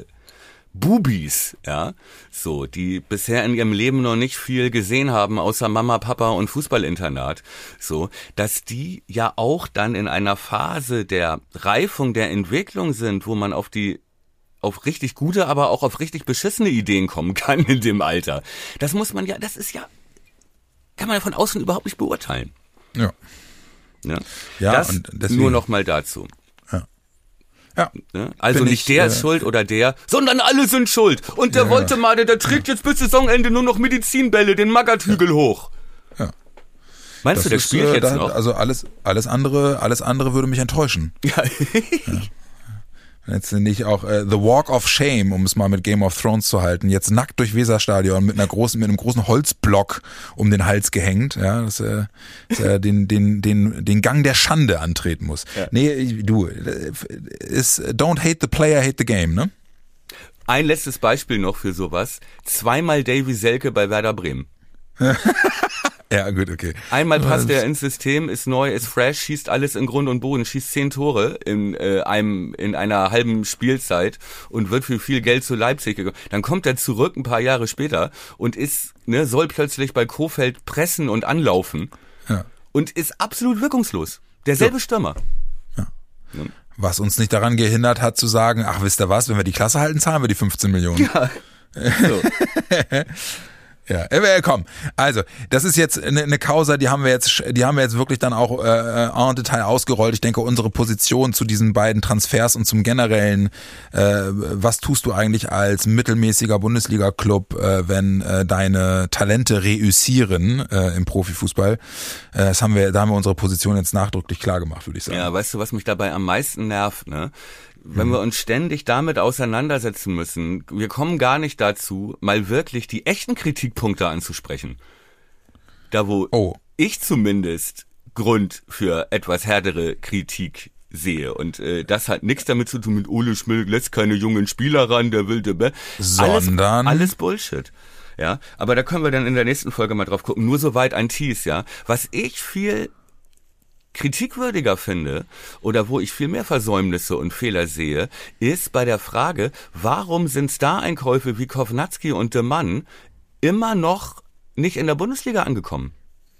Bubis, ja, so, die bisher in ihrem Leben noch nicht viel gesehen haben, außer Mama, Papa und Fußballinternat, so, dass die ja auch dann in einer Phase der Reifung, der Entwicklung sind, wo man auf die auf richtig gute, aber auch auf richtig beschissene Ideen kommen kann in dem Alter. Das muss man ja, das ist ja, kann man ja von außen überhaupt nicht beurteilen. Ja. Ja, ja das und deswegen, nur noch mal dazu. Ja. Ja, also nicht ich, der äh, ist schuld oder der, sondern alle sind schuld. Und der ja, wollte mal, der, der trägt ja. jetzt bis Saisonende nur noch Medizinbälle, den Maggerthügel ja. hoch. Ja. Meinst das du, der ist, spielt äh, jetzt da, noch? Also alles, alles andere, alles andere würde mich enttäuschen. Ja. ja. Jetzt nicht auch äh, The Walk of Shame, um es mal mit Game of Thrones zu halten, jetzt nackt durch Weserstadion mit einer großen, mit einem großen Holzblock um den Hals gehängt, ja, dass er äh, den, den, den, den Gang der Schande antreten muss. Ja. Nee, du, ist don't hate the player, hate the game, ne? Ein letztes Beispiel noch für sowas. Zweimal Davy Selke bei Werder Bremen. Ja, gut, okay. Einmal passt er ins System, ist neu, ist fresh, schießt alles in Grund und Boden, schießt zehn Tore in äh, einem in einer halben Spielzeit und wird für viel Geld zu Leipzig gekommen. Dann kommt er zurück ein paar Jahre später und ist, ne, soll plötzlich bei Kohfeldt pressen und anlaufen ja. und ist absolut wirkungslos. Derselbe ja. Stürmer. Ja. Ja. Was uns nicht daran gehindert hat zu sagen, ach, wisst ihr was, wenn wir die Klasse halten, zahlen wir die fünfzehn Millionen. Ja. So. Ja, äh, komm. Also, das ist jetzt eine, eine Causa, die haben wir jetzt, die haben wir jetzt wirklich dann auch äh, en Detail ausgerollt. Ich denke, unsere Position zu diesen beiden Transfers und zum generellen, äh, was tust du eigentlich als mittelmäßiger Bundesliga-Club, äh, wenn äh, deine Talente reüssieren äh, im Profifußball? Äh, das haben wir, da haben wir unsere Position jetzt nachdrücklich klar gemacht, würde ich sagen. Ja, weißt du, was mich dabei am meisten nervt, ne? Wenn wir uns ständig damit auseinandersetzen müssen, wir kommen gar nicht dazu, mal wirklich die echten Kritikpunkte anzusprechen. Da wo oh. ich zumindest Grund für etwas härtere Kritik sehe. Und äh, das hat nichts damit zu tun mit Ole Schmidt lässt keine jungen Spieler ran, der will der Sondern alles, alles Bullshit. Ja, aber da können wir dann in der nächsten Folge mal drauf gucken. Nur soweit ein Tease, ja. Was ich viel kritikwürdiger finde oder wo ich viel mehr Versäumnisse und Fehler sehe, ist bei der Frage, warum sind Star-Einkäufe wie Kovnatski und De Mann immer noch nicht in der Bundesliga angekommen?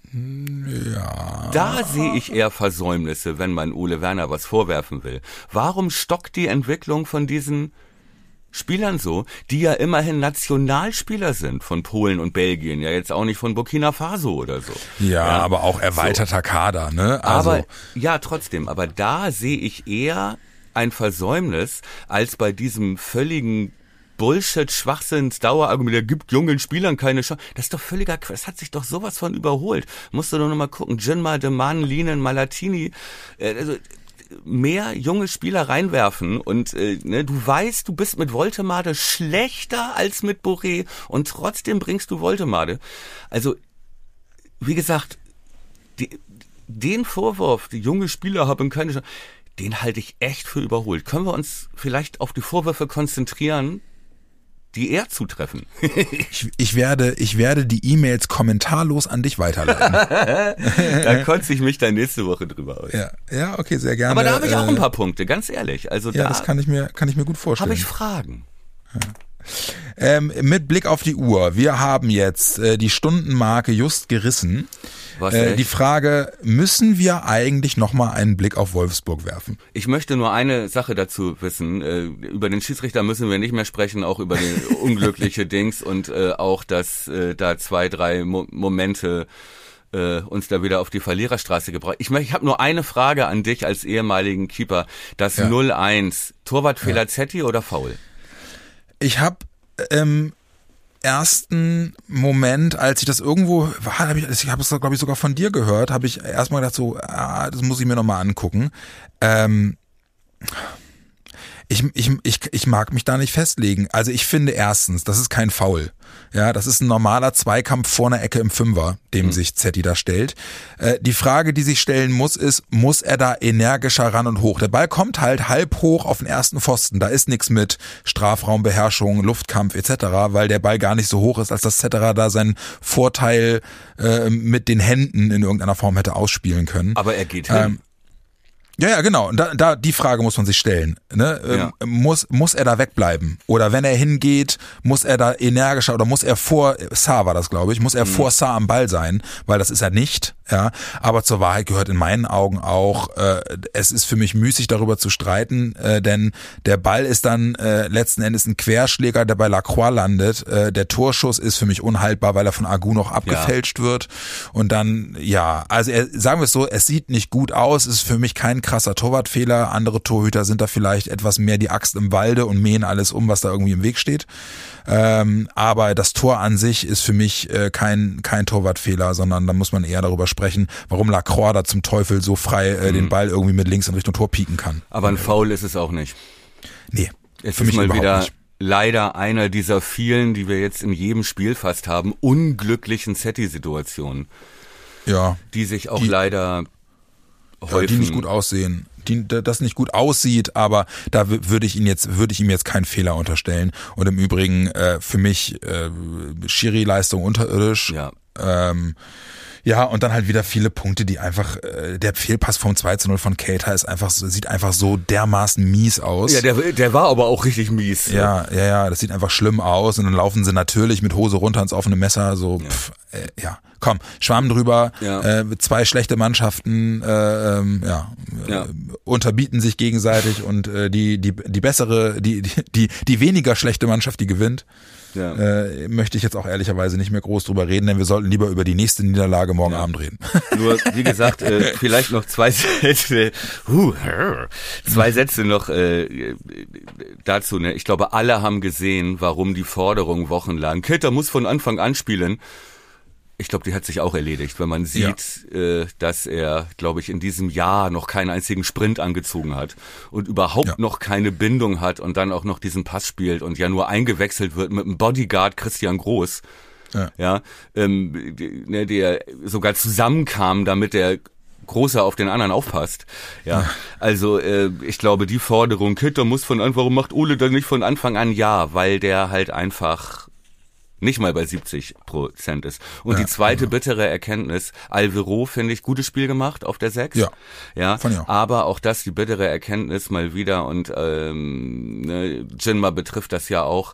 Ja. Da sehe ich eher Versäumnisse, wenn man Ole Werner was vorwerfen will. Warum stockt die Entwicklung von diesen Spielern so, die ja immerhin Nationalspieler sind von Polen und Belgien, ja jetzt auch nicht von Burkina Faso oder so. Ja, ja. Aber auch erweiterter so. Kader, ne? Also. Aber ja, trotzdem, aber da sehe ich eher ein Versäumnis als bei diesem völligen Bullshit, Schwachsinns, Dauerargument, der gibt jungen Spielern keine Chance. Das ist doch völliger Quatsch, das hat sich doch sowas von überholt. Musst du doch nochmal gucken, Jinma, De Mann, Linen, Malatini, äh, also mehr junge Spieler reinwerfen und äh, ne, du weißt, du bist mit Woltemade schlechter als mit Boré und trotzdem bringst du Woltemade. Also, wie gesagt, die, den Vorwurf, die junge Spieler haben keine Chance, den halte ich echt für überholt. Können wir uns vielleicht auf die Vorwürfe konzentrieren, die eher zutreffen? ich, ich werde, ich werde die E-Mails kommentarlos an dich weiterleiten. Da kotze ich mich dann nächste Woche drüber aus. Ja, ja, okay, sehr gerne. Aber da habe ich auch ein paar Punkte, ganz ehrlich. Also ja, da das kann ich mir, kann ich mir gut vorstellen. Habe ich Fragen. Ja. Ähm, mit Blick auf die Uhr, wir haben jetzt äh, die Stundenmarke just gerissen. Was, äh, die Frage, müssen wir eigentlich nochmal einen Blick auf Wolfsburg werfen? Ich möchte nur eine Sache dazu wissen. Äh, über den Schiedsrichter müssen wir nicht mehr sprechen, auch über den unglückliche Dings und äh, auch, dass äh, da zwei, drei Mo- Momente äh, uns da wieder auf die Verliererstraße gebracht. Ich, ich habe nur eine Frage an dich als ehemaligen Keeper. Das ja. null eins, Torwartfehler ja. Zetti oder Foul? Ich habe im ersten Moment, als ich das irgendwo war, hab ich, ich habe es glaube ich sogar von dir gehört, habe ich erstmal gedacht so, ah, das muss ich mir nochmal angucken. Ähm, ich, ich, ich, ich mag mich da nicht festlegen. Also ich finde erstens, das ist kein Foul. Ja, das ist ein normaler Zweikampf vor einer Ecke im Fünfer, dem mhm. sich Zetti da stellt. Äh, die Frage, die sich stellen muss, ist, muss er da energischer ran und hoch? Der Ball kommt halt halb hoch auf den ersten Pfosten. Da ist nichts mit Strafraumbeherrschung, Luftkampf et cetera, weil der Ball gar nicht so hoch ist, als dass Cetera da seinen Vorteil äh, mit den Händen in irgendeiner Form hätte ausspielen können. Aber er geht hin. Ähm, Ja, ja, genau. Und da, da die Frage muss man sich stellen. Ne? Ja. Ähm, muss muss er da wegbleiben? Oder wenn er hingeht, muss er da energischer oder muss er vor Saar war das, glaube ich, muss er mhm. vor Saar am Ball sein, weil das ist er nicht. Ja, aber zur Wahrheit gehört in meinen Augen auch, äh, es ist für mich müßig darüber zu streiten, äh, denn der Ball ist dann äh, letzten Endes ein Querschläger, der bei Lacroix landet. Äh, der Torschuss ist für mich unhaltbar, weil er von Agu noch abgefälscht ja. wird. Und dann, ja, also er, sagen wir es so, es sieht nicht gut aus, es ist für mich kein krasser Torwartfehler. Andere Torhüter sind da vielleicht etwas mehr die Axt im Walde und mähen alles um, was da irgendwie im Weg steht. Ähm, aber das Tor an sich ist für mich äh, kein kein Torwartfehler, sondern da muss man eher darüber sprechen, warum Lacroix da zum Teufel so frei äh, mhm. den Ball irgendwie mit links in Richtung Tor pieken kann. Aber ein Foul ist es auch nicht. Nee, es für ist mich mal überhaupt wieder nicht. Leider einer dieser vielen, die wir jetzt in jedem Spiel fast haben, unglücklichen Zetti-Situationen. Ja. Die sich auch die, leider häufen. Ja, die nicht gut aussehen. Die, das nicht gut aussieht, aber da würde ich ihn jetzt, würde ich ihm jetzt keinen Fehler unterstellen. Und im Übrigen äh, für mich äh, Schiri-Leistung unterirdisch. Ja. Ähm, Ja, und dann halt wieder viele Punkte, die einfach, äh, der Fehlpass vom zwei zu null von Keita ist einfach, sieht einfach so dermaßen mies aus. Ja, der, der war aber auch richtig mies. Ja, ja, ja, das sieht einfach schlimm aus und dann laufen sie natürlich mit Hose runter ins offene Messer, so, ja, pff, äh, ja. Komm, Schwamm drüber, ja. äh, zwei schlechte Mannschaften, äh, ähm, ja, ja. Äh, unterbieten sich gegenseitig und äh, die, die, die bessere, die, die, die weniger schlechte Mannschaft, die gewinnt. ja. äh, möchte ich jetzt auch ehrlicherweise nicht mehr groß drüber reden, denn wir sollten lieber über die nächste Niederlage morgen ja. Abend reden. Nur, wie gesagt, äh, vielleicht noch zwei Sätze, huh, zwei Sätze noch äh, dazu. Ne? Ich glaube, alle haben gesehen, warum die Forderung wochenlang, Keita muss von Anfang an spielen. Ich glaube, die hat sich auch erledigt, wenn man sieht, ja. äh, dass er, glaube ich, in diesem Jahr noch keinen einzigen Sprint angezogen hat und überhaupt ja. noch keine Bindung hat und dann auch noch diesen Pass spielt und ja nur eingewechselt wird mit dem Bodyguard Christian Groß, ja, ja ähm, der, der sogar zusammenkam, damit der Großer auf den anderen aufpasst. Ja, ja. Also äh, ich glaube, die Forderung, Keita muss von Anfang, warum macht Ole dann nicht von Anfang an? Ja, weil der halt einfach nicht mal bei siebzig Prozent ist. Und ja, die zweite genau. bittere Erkenntnis, Alvaro, finde ich, gutes Spiel gemacht auf der sechs. Ja, ja aber auch das, die bittere Erkenntnis mal wieder und ähm, ne, Jinma betrifft das ja auch.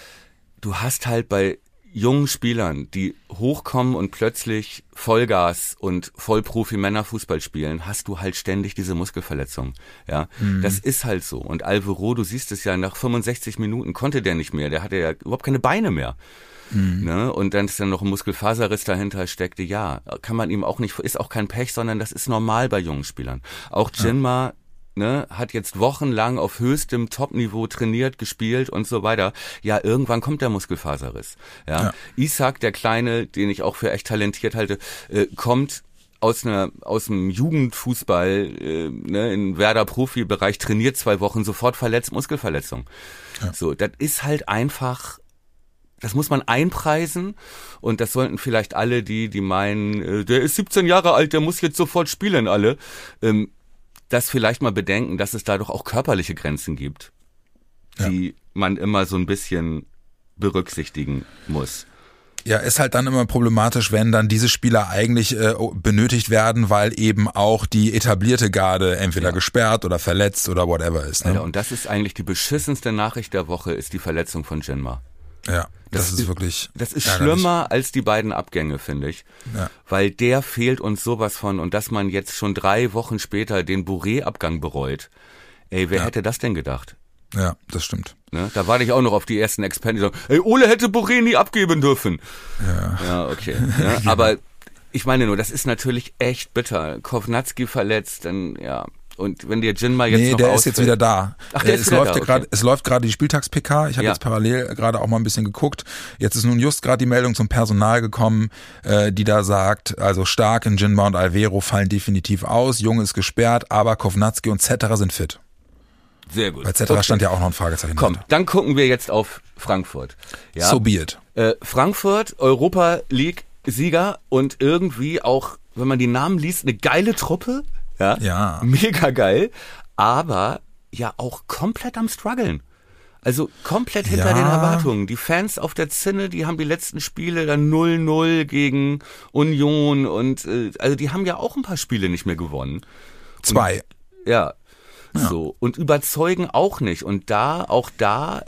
Du hast halt bei jungen Spielern, die hochkommen und plötzlich Vollgas und Vollprofi-Männerfußball spielen, hast du halt ständig diese Muskelverletzung. Ja, mhm. das ist halt so. Und Alvaro, du siehst es ja, nach fünfundsechzig Minuten konnte der nicht mehr. Der hatte ja überhaupt keine Beine mehr. Mhm. Ne? Und dann ist dann noch ein Muskelfaserriss dahinter steckte. Ja, kann man ihm auch nicht, ist auch kein Pech, sondern das ist normal bei jungen Spielern. Auch Jinma, ja. Ne, hat jetzt wochenlang auf höchstem Top-Niveau trainiert, gespielt und so weiter. Ja, irgendwann kommt der Muskelfaserriss. Ja, ja. Isak, der Kleine, den ich auch für echt talentiert halte, äh, kommt aus einer aus dem Jugendfußball äh, ne, in Werder Profibereich, trainiert zwei Wochen, sofort verletzt, Muskelverletzung. Ja. So, das ist halt einfach. Das muss man einpreisen und das sollten vielleicht alle, die die meinen, äh, der ist siebzehn Jahre alt, der muss jetzt sofort spielen, alle. Ähm, das vielleicht mal bedenken, dass es da doch auch körperliche Grenzen gibt, die ja. man immer so ein bisschen berücksichtigen muss. Ja, ist halt dann immer problematisch, wenn dann diese Spieler eigentlich äh, benötigt werden, weil eben auch die etablierte Garde entweder ja. gesperrt oder verletzt oder whatever ist. Ne? Ja, und das ist eigentlich die beschissenste Nachricht der Woche, ist die Verletzung von Jinma. Ja, das, das ist, ist wirklich Das ist ärgerlich. Schlimmer als die beiden Abgänge, finde ich. Ja. Weil der fehlt uns sowas von. Und dass man jetzt schon drei Wochen später den Bourré-Abgang bereut. Ey, wer ja. hätte das denn gedacht? Ja, das stimmt. Ne? Da warte ich auch noch auf die ersten Experten, die sagen, ey, Ole hätte Bourré nie abgeben dürfen. Ja, ja okay. Ja, aber ich meine nur, das ist natürlich echt bitter. Kovnatski verletzt, dann ja... Und wenn der Jinma jetzt nee, noch der ausfällt. ist jetzt wieder da. Ach, der es ist wieder läuft da, ja grad, okay. Es läuft gerade die Spieltags-P K. Ich habe ja. jetzt parallel gerade auch mal ein bisschen geguckt. Jetzt ist nun just gerade die Meldung zum Personal gekommen, äh, die da sagt, also Starken, Jinma und Alvaro fallen definitiv aus. Jung ist gesperrt, aber Kovnatski und Cetera sind fit. Sehr gut. Bei Cetera okay. stand ja auch noch ein Fragezeichen. Komm, dahinter. Dann gucken wir jetzt auf Frankfurt. Ja? So be it. Äh, Frankfurt, Europa League Sieger und irgendwie auch, wenn man die Namen liest, eine geile Truppe. Ja. ja. Mega geil. Aber ja auch komplett am struggeln. Also komplett hinter ja. den Erwartungen. Die Fans auf der Zinne, die haben die letzten Spiele dann null null gegen Union und äh, also die haben ja auch ein paar Spiele nicht mehr gewonnen. Zwei. Und, ja, ja, so. Und überzeugen auch nicht. Und da, auch da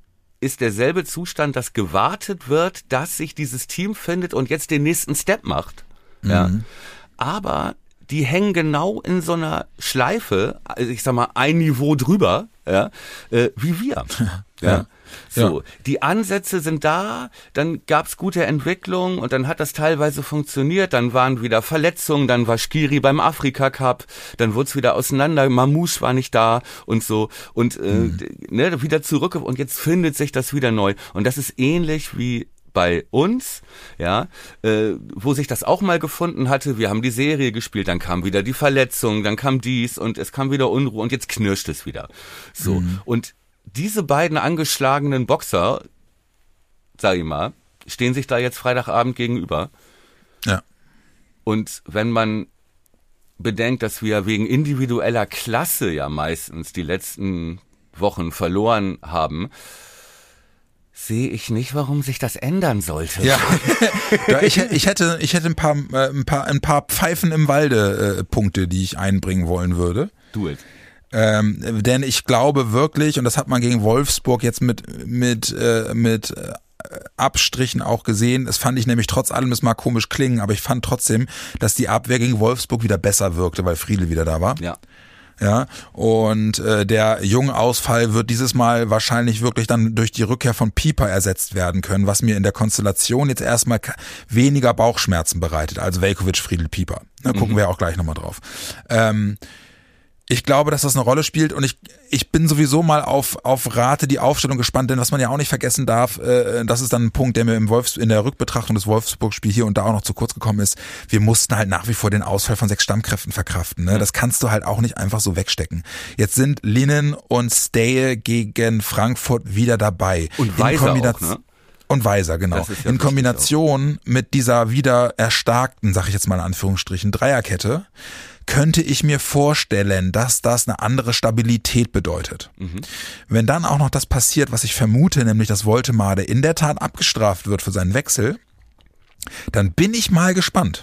ist derselbe Zustand, dass gewartet wird, dass sich dieses Team findet und jetzt den nächsten Step macht. Mhm. Ja. Aber die hängen genau in so einer Schleife, also ich sag mal ein Niveau drüber, ja, äh, wie wir. Ja. ja. So, ja. Die Ansätze sind da, dann gab's gute Entwicklung und dann hat das teilweise funktioniert, dann waren wieder Verletzungen, dann war Skiri beim Afrika Cup, dann wurde es wieder auseinander, Mamouche war nicht da und so und äh, mhm. ne, wieder zurück und jetzt findet sich das wieder neu und das ist ähnlich wie bei uns, ja, äh, wo sich das auch mal gefunden hatte. Wir haben die Serie gespielt, dann kam wieder die Verletzung, dann kam dies und es kam wieder Unruhe und jetzt knirscht es wieder. So, mhm. und diese beiden angeschlagenen Boxer, sag ich mal, stehen sich da jetzt Freitagabend gegenüber. Ja. Und wenn man bedenkt, dass wir wegen individueller Klasse ja meistens die letzten Wochen verloren haben, sehe ich nicht, warum sich das ändern sollte. Ja, ja ich, ich hätte, ich hätte ein paar, äh, ein paar, ein paar Pfeifen im Walde äh, Punkte, die ich einbringen wollen würde. Do it. Ähm, denn ich glaube wirklich, und das hat man gegen Wolfsburg jetzt mit mit äh, mit äh, Abstrichen auch gesehen. Das fand ich nämlich trotz allem, das mag komisch klingen, aber ich fand trotzdem, dass die Abwehr gegen Wolfsburg wieder besser wirkte, weil Friedel wieder da war. Ja. Ja, und äh, der Jung-Ausfall wird dieses Mal wahrscheinlich wirklich dann durch die Rückkehr von Pieper ersetzt werden können, was mir in der Konstellation jetzt erstmal weniger Bauchschmerzen bereitet, also Veljković, Friedl, Pieper. Da gucken mhm. wir auch gleich nochmal drauf. Ähm, Ich glaube, dass das eine Rolle spielt und ich ich bin sowieso mal auf auf Rate die Aufstellung gespannt, denn was man ja auch nicht vergessen darf, äh, das ist dann ein Punkt, der mir im Wolfs in der Rückbetrachtung des Wolfsburg-Spiels hier und da auch noch zu kurz gekommen ist. Wir mussten halt nach wie vor den Ausfall von sechs Stammkräften verkraften. Ne? Das kannst du halt auch nicht einfach so wegstecken. Jetzt sind Linen und Stay gegen Frankfurt wieder dabei. Und Weiser auch, ne? Und Weiser, genau. Ja in Kombination mit dieser wieder erstarkten, sag ich jetzt mal in Anführungsstrichen, Dreierkette, könnte ich mir vorstellen, dass das eine andere Stabilität bedeutet. Mhm. Wenn dann auch noch das passiert, was ich vermute, nämlich dass Woltemade in der Tat abgestraft wird für seinen Wechsel, dann bin ich mal gespannt,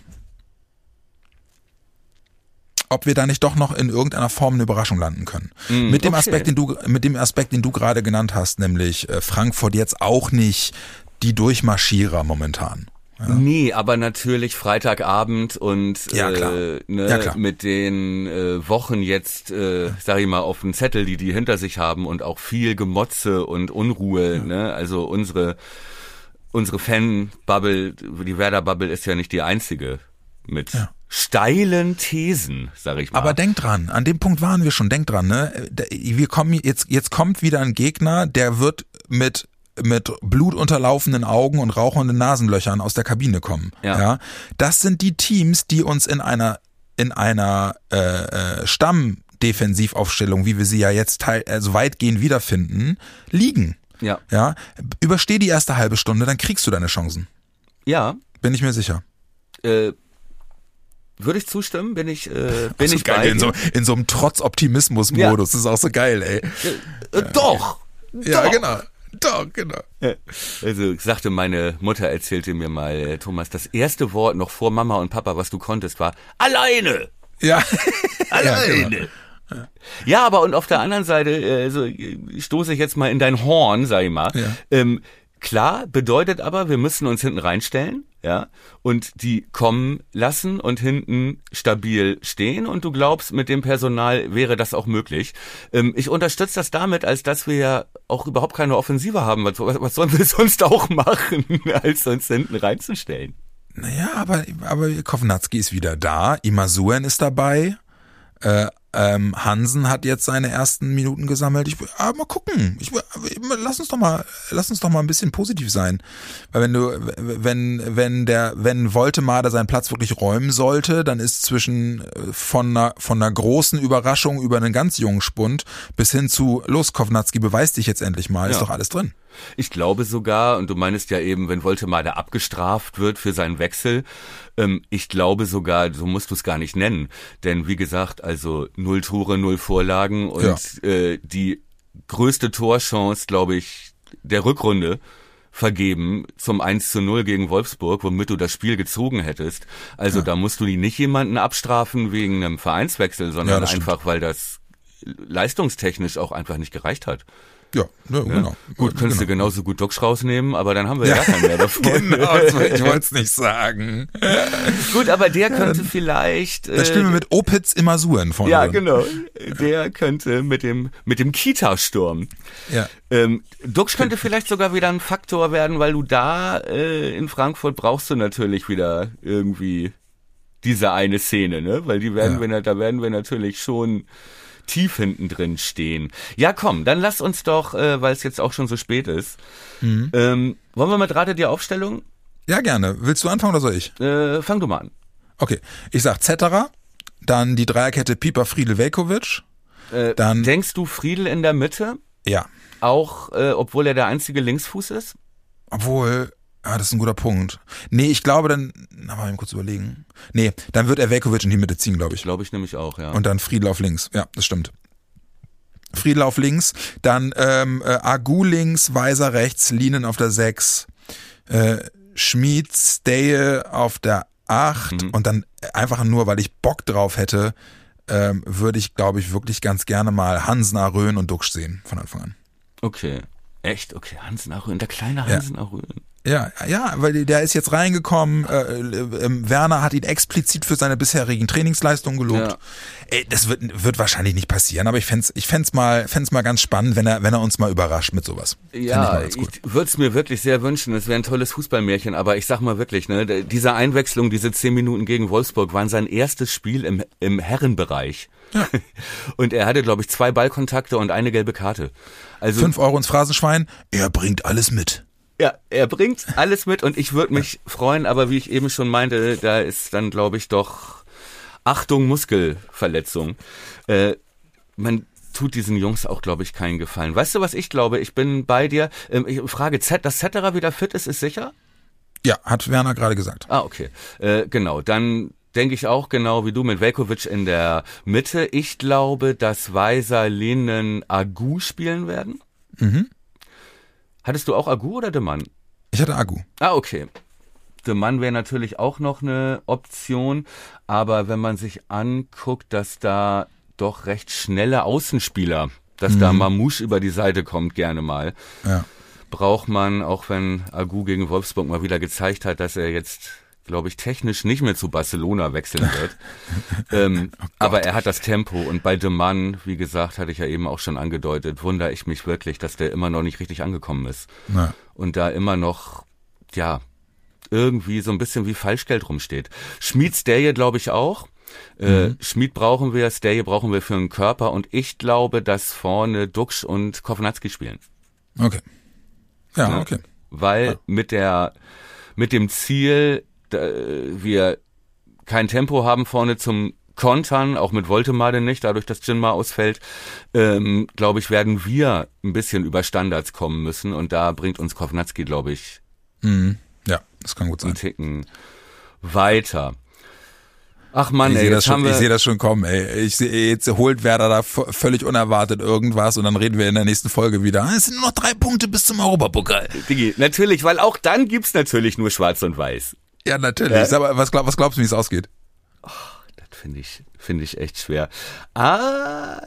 ob wir da nicht doch noch in irgendeiner Form eine Überraschung landen können. Mm, mit dem okay. Aspekt, den du, mit dem Aspekt, den du gerade genannt hast, nämlich Frankfurt jetzt auch nicht die Durchmarschierer momentan. Ja. Nee, aber natürlich Freitagabend und ja, klar. Äh, ne, ja, klar. mit den äh, Wochen jetzt, äh, sag ich mal, auf dem Zettel, die die hinter sich haben und auch viel Gemotze und Unruhe. Ja. Ne? Also unsere unsere Fan-Bubble, die Werder-Bubble ist ja nicht die einzige mit ja. steilen Thesen, sag ich mal. Aber denk dran, an dem Punkt waren wir schon, denk dran, ne? Wir kommen jetzt, jetzt kommt wieder ein Gegner, der wird mit mit blutunterlaufenden Augen und rauchenden Nasenlöchern aus der Kabine kommen. Ja. ja, das sind die Teams, die uns in einer in einer äh, äh, Stammdefensivaufstellung, wie wir sie ja jetzt teil, also weitgehend wiederfinden, liegen. Ja. Ja, übersteh die erste halbe Stunde, dann kriegst du deine Chancen. Ja, bin ich mir sicher. Äh, würde ich zustimmen, bin ich äh, bin so ich geil bei in so in so einem Trotz-Optimismus-Modus. Ja. Das ist auch so geil, ey. Äh, äh, doch. Ja, doch. genau. Doch, genau. Also sagte meine Mutter, erzählte mir mal, äh, Thomas, das erste Wort noch vor Mama und Papa, was du konntest, war alleine. Ja. Alleine. Ja, genau. Ja. ja, aber und auf der anderen Seite, äh, so, stoße ich jetzt mal in dein Horn, sag ich mal. Ja. Ähm, klar, bedeutet aber, wir müssen uns hinten reinstellen, ja, und die kommen lassen und hinten stabil stehen und du glaubst, mit dem Personal wäre das auch möglich. Ähm, ich unterstütze das damit, als dass wir ja auch überhaupt keine Offensive haben. Was, was sollen wir sonst auch machen, als uns hinten reinzustellen? Naja, aber, aber Kovnatski ist wieder da, Imasuen ist dabei, äh, Ähm, Hansen hat jetzt seine ersten Minuten gesammelt. Ich, ah, mal gucken. Ich, lass uns doch mal, lass uns doch mal ein bisschen positiv sein. Weil wenn du, wenn, wenn der, wenn Woltemade seinen Platz wirklich räumen sollte, dann ist zwischen von einer, von einer großen Überraschung über einen ganz jungen Spund bis hin zu los, Kovnatski, beweis dich jetzt endlich mal, ja. Ist doch alles drin. Ich glaube sogar, und du meinst ja eben, wenn Woltemade abgestraft wird für seinen Wechsel, ähm, ich glaube sogar, so musst du es gar nicht nennen. Denn wie gesagt, also null Tore, null Vorlagen und ja. äh, die größte Torchance, glaube ich, der Rückrunde vergeben zum eins zu null gegen Wolfsburg, womit du das Spiel gezogen hättest. Also ja. da musst du die nicht jemanden abstrafen wegen einem Vereinswechsel, sondern ja, einfach, stimmt. weil das leistungstechnisch auch einfach nicht gereicht hat. Ja, ja, genau. Gut, könntest genau. du genauso gut Duxch rausnehmen, aber dann haben wir ja gar keinen mehr davon. Genau, ich wollte es nicht sagen. Gut, aber der könnte vielleicht... Da spielen wir mit Opitz Imasuen vorne. Ja, genau. Der könnte mit dem mit dem Kita-Sturm. Ja. Ähm, Duxch könnte vielleicht sogar wieder ein Faktor werden, weil du da äh, in Frankfurt brauchst du natürlich wieder irgendwie diese eine Szene, ne? Weil die werden ja. wir, da werden wir natürlich schon... tief hinten drin stehen. Ja, komm, dann lass uns doch, äh, weil es jetzt auch schon so spät ist. Mhm. Ähm, wollen wir mit Rate die Aufstellung? Ja, gerne. Willst du anfangen oder soll ich? Äh, fang du mal an. Okay, ich sag Zetterer, dann die Dreierkette Pieper, Friedl, Veljković. Äh, dann denkst du Friedl in der Mitte? Ja. Auch, äh, obwohl er der einzige Linksfuß ist? Obwohl... Ah, das ist ein guter Punkt. Nee, ich glaube dann, na, mal eben kurz überlegen. Nee, dann wird er Veljković in die Mitte ziehen, glaube ich. Glaube ich nämlich auch, ja. Und dann Friedl auf links. Ja, das stimmt. Friedl auf links, dann ähm, äh, Agu links, Weiser rechts, Linen auf der sechs, äh, Schmid, Steje auf der acht mhm. und dann einfach nur, weil ich Bock drauf hätte, ähm, würde ich, glaube ich, wirklich ganz gerne mal Hansen, Arön und Duxch sehen von Anfang an. Okay. Echt? Okay, Hansen, Arön, der kleine Hansen, ja. Arön. Ja, ja, weil der ist jetzt reingekommen, äh, äh, Werner hat ihn explizit für seine bisherigen Trainingsleistungen gelobt. Ja. Ey, das wird, wird wahrscheinlich nicht passieren, aber ich fänd's, ich fänd's mal, fänd's mal ganz spannend, wenn er, wenn er uns mal überrascht mit sowas. Ja, ich, ich würde es mir wirklich sehr wünschen, es wäre ein tolles Fußballmärchen, aber ich sag mal wirklich, ne, diese Einwechslung, diese zehn Minuten gegen Wolfsburg waren sein erstes Spiel im, im Herrenbereich. Ja. Und er hatte, glaube ich, zwei Ballkontakte und eine gelbe Karte. Also fünf Euro ins Phrasenschwein, er bringt alles mit. Ja, er bringt alles mit und ich würde mich ja. freuen, aber wie ich eben schon meinte, da ist dann, glaube ich, doch Achtung, Muskelverletzung. Äh, man tut diesen Jungs auch, glaube ich, keinen Gefallen. Weißt du, was ich glaube? Ich bin bei dir. Ähm, ich frage, Z, dass Zetterer wieder fit ist, ist sicher? Ja, hat Werner gerade gesagt. Ah, okay. Äh, genau, dann denke ich auch genau wie du mit Veljkovic in der Mitte. Ich glaube, dass Weiser, Lehnen, Agu spielen werden. Mhm. Hattest du auch Agu oder De Mann? Ich hatte Agu. Ah, okay. De Mann wäre natürlich auch noch eine Option, aber wenn man sich anguckt, dass da doch recht schnelle Außenspieler, dass mhm. da Mamouche über die Seite kommt gerne mal, ja. braucht man, auch wenn Agu gegen Wolfsburg mal wieder gezeigt hat, dass er jetzt, glaube ich, technisch nicht mehr zu Barcelona wechseln wird. ähm, oh aber er hat das Tempo und bei De Mann, wie gesagt, hatte ich ja eben auch schon angedeutet, wundere ich mich wirklich, dass der immer noch nicht richtig angekommen ist. Ja. Und da immer noch, ja, irgendwie so ein bisschen wie Falschgeld rumsteht. Schmied, Sterje glaube ich auch. Äh, mhm. Schmied brauchen wir, Sterje brauchen wir für einen Körper und ich glaube, dass vorne Duxch und Kovnatski spielen. Okay. Ja, ja okay. Weil ja. mit der, mit dem Ziel, wir kein Tempo haben vorne zum Kontern, auch mit Woltemade nicht, dadurch, dass Jinma ausfällt, ähm, glaube ich, werden wir ein bisschen über Standards kommen müssen und da bringt uns Kovnatski, glaube ich, mhm. ja, das kann gut sein. einen Ticken weiter. Ach Mann, ich ey, sehe das, schon, seh das schon kommen, ey. Ich sehe, jetzt holt Werder da v- völlig unerwartet irgendwas und dann reden wir in der nächsten Folge wieder. Es sind nur noch drei Punkte bis zum Europapokal. Digi, natürlich, weil auch dann gibt's natürlich nur Schwarz und Weiß. Ja, natürlich. Äh? Aber was, glaub, was glaubst du, wie es ausgeht? Oh, das finde ich, finde ich echt schwer. Ah,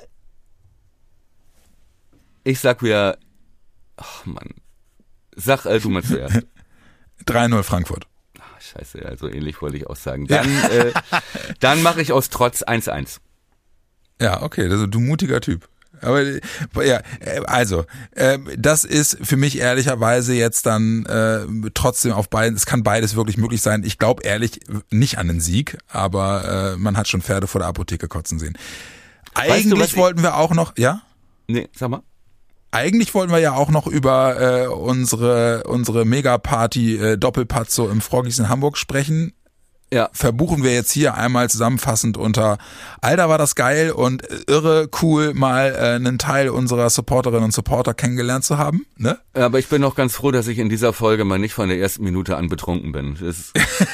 ich sag wieder, ach Mann, sag äh, du mal zuerst. drei null Frankfurt. Scheiße, also ähnlich wollte ich auch sagen. Dann, äh, dann mache ich aus Trotz eins eins. Ja, okay, also du mutiger Typ. Aber ja, also äh, das ist für mich ehrlicherweise jetzt dann äh, trotzdem auf beiden, es kann beides wirklich möglich sein. Ich glaube ehrlich nicht an den Sieg, aber äh, man hat schon Pferde vor der Apotheke kotzen sehen. Eigentlich weißt du, wollten wir auch noch, ja? Nee, sag mal. Eigentlich wollten wir ja auch noch über äh, unsere unsere Megaparty äh, Doppelpazzo im Froggies in Hamburg sprechen. Ja. Verbuchen wir jetzt hier einmal zusammenfassend unter Alter, war das geil und irre cool, mal äh, einen Teil unserer Supporterinnen und Supporter kennengelernt zu haben. Ne? Ja, aber ich bin noch ganz froh, dass ich in dieser Folge mal nicht von der ersten Minute an betrunken bin. Das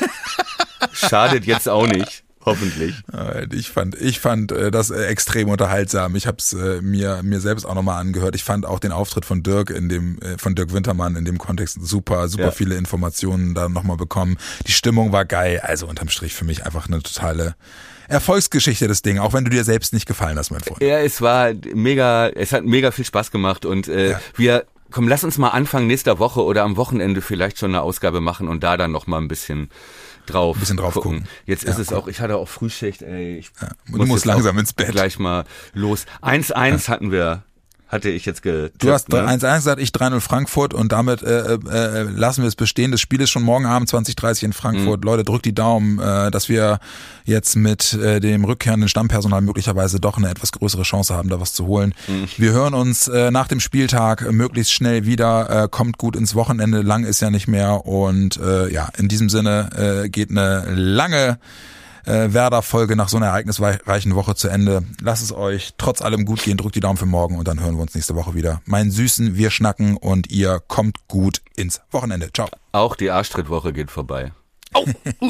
schadet jetzt auch nicht. Hoffentlich. Ich fand, ich fand das extrem unterhaltsam. Ich habe es mir mir selbst auch nochmal angehört. Ich fand auch den Auftritt von Dirk in dem von Dirk Wintermann in dem Kontext super, super ja. viele Informationen da nochmal bekommen. Die Stimmung war geil. Also unterm Strich für mich einfach eine totale Erfolgsgeschichte, das Ding, auch wenn du dir selbst nicht gefallen hast, mein Freund. Ja, es war mega, es hat mega viel Spaß gemacht und äh, ja. wir, komm, lass uns mal Anfang nächster Woche oder am Wochenende vielleicht schon eine Ausgabe machen und da dann nochmal ein bisschen drauf, ein bisschen drauf gucken. gucken. Jetzt ist ja, es cool. auch, ich hatte auch Frühschicht, ey. Ich ja, du muss musst langsam ins Bett. Gleich mal los. eins eins ja. hatten wir, hatte ich jetzt getippt. Du hast ne? eins eins gesagt, ich drei null Frankfurt und damit äh, äh, lassen wir es bestehen. Das Spiel ist schon morgen Abend zwanzig Uhr dreißig in Frankfurt. Mhm. Leute, drückt die Daumen, äh, dass wir jetzt mit äh, dem rückkehrenden Stammpersonal möglicherweise doch eine etwas größere Chance haben, da was zu holen. Mhm. Wir hören uns äh, nach dem Spieltag äh, möglichst schnell wieder. Äh, kommt gut ins Wochenende, lang ist ja nicht mehr. Und äh, ja, in diesem Sinne äh, geht eine lange Äh, Werder-Folge nach so einer ereignisreichen Woche zu Ende. Lasst es euch trotz allem gut gehen, drückt die Daumen für morgen und dann hören wir uns nächste Woche wieder. Mein Süßen, wir schnacken und ihr kommt gut ins Wochenende. Ciao. Auch die Arschtrittwoche geht vorbei. Oh.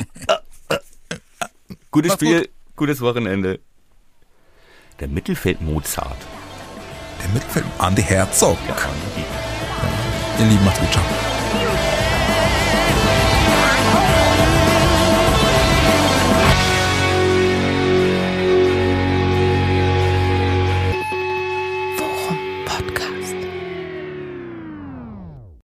Gutes Mach's Spiel, gut. Gutes Wochenende. Der Mittelfeld-Mozart. Der Mittelfeld Andi Herzog. Ja, ja. Ihr Lieben, macht's gut. Ciao.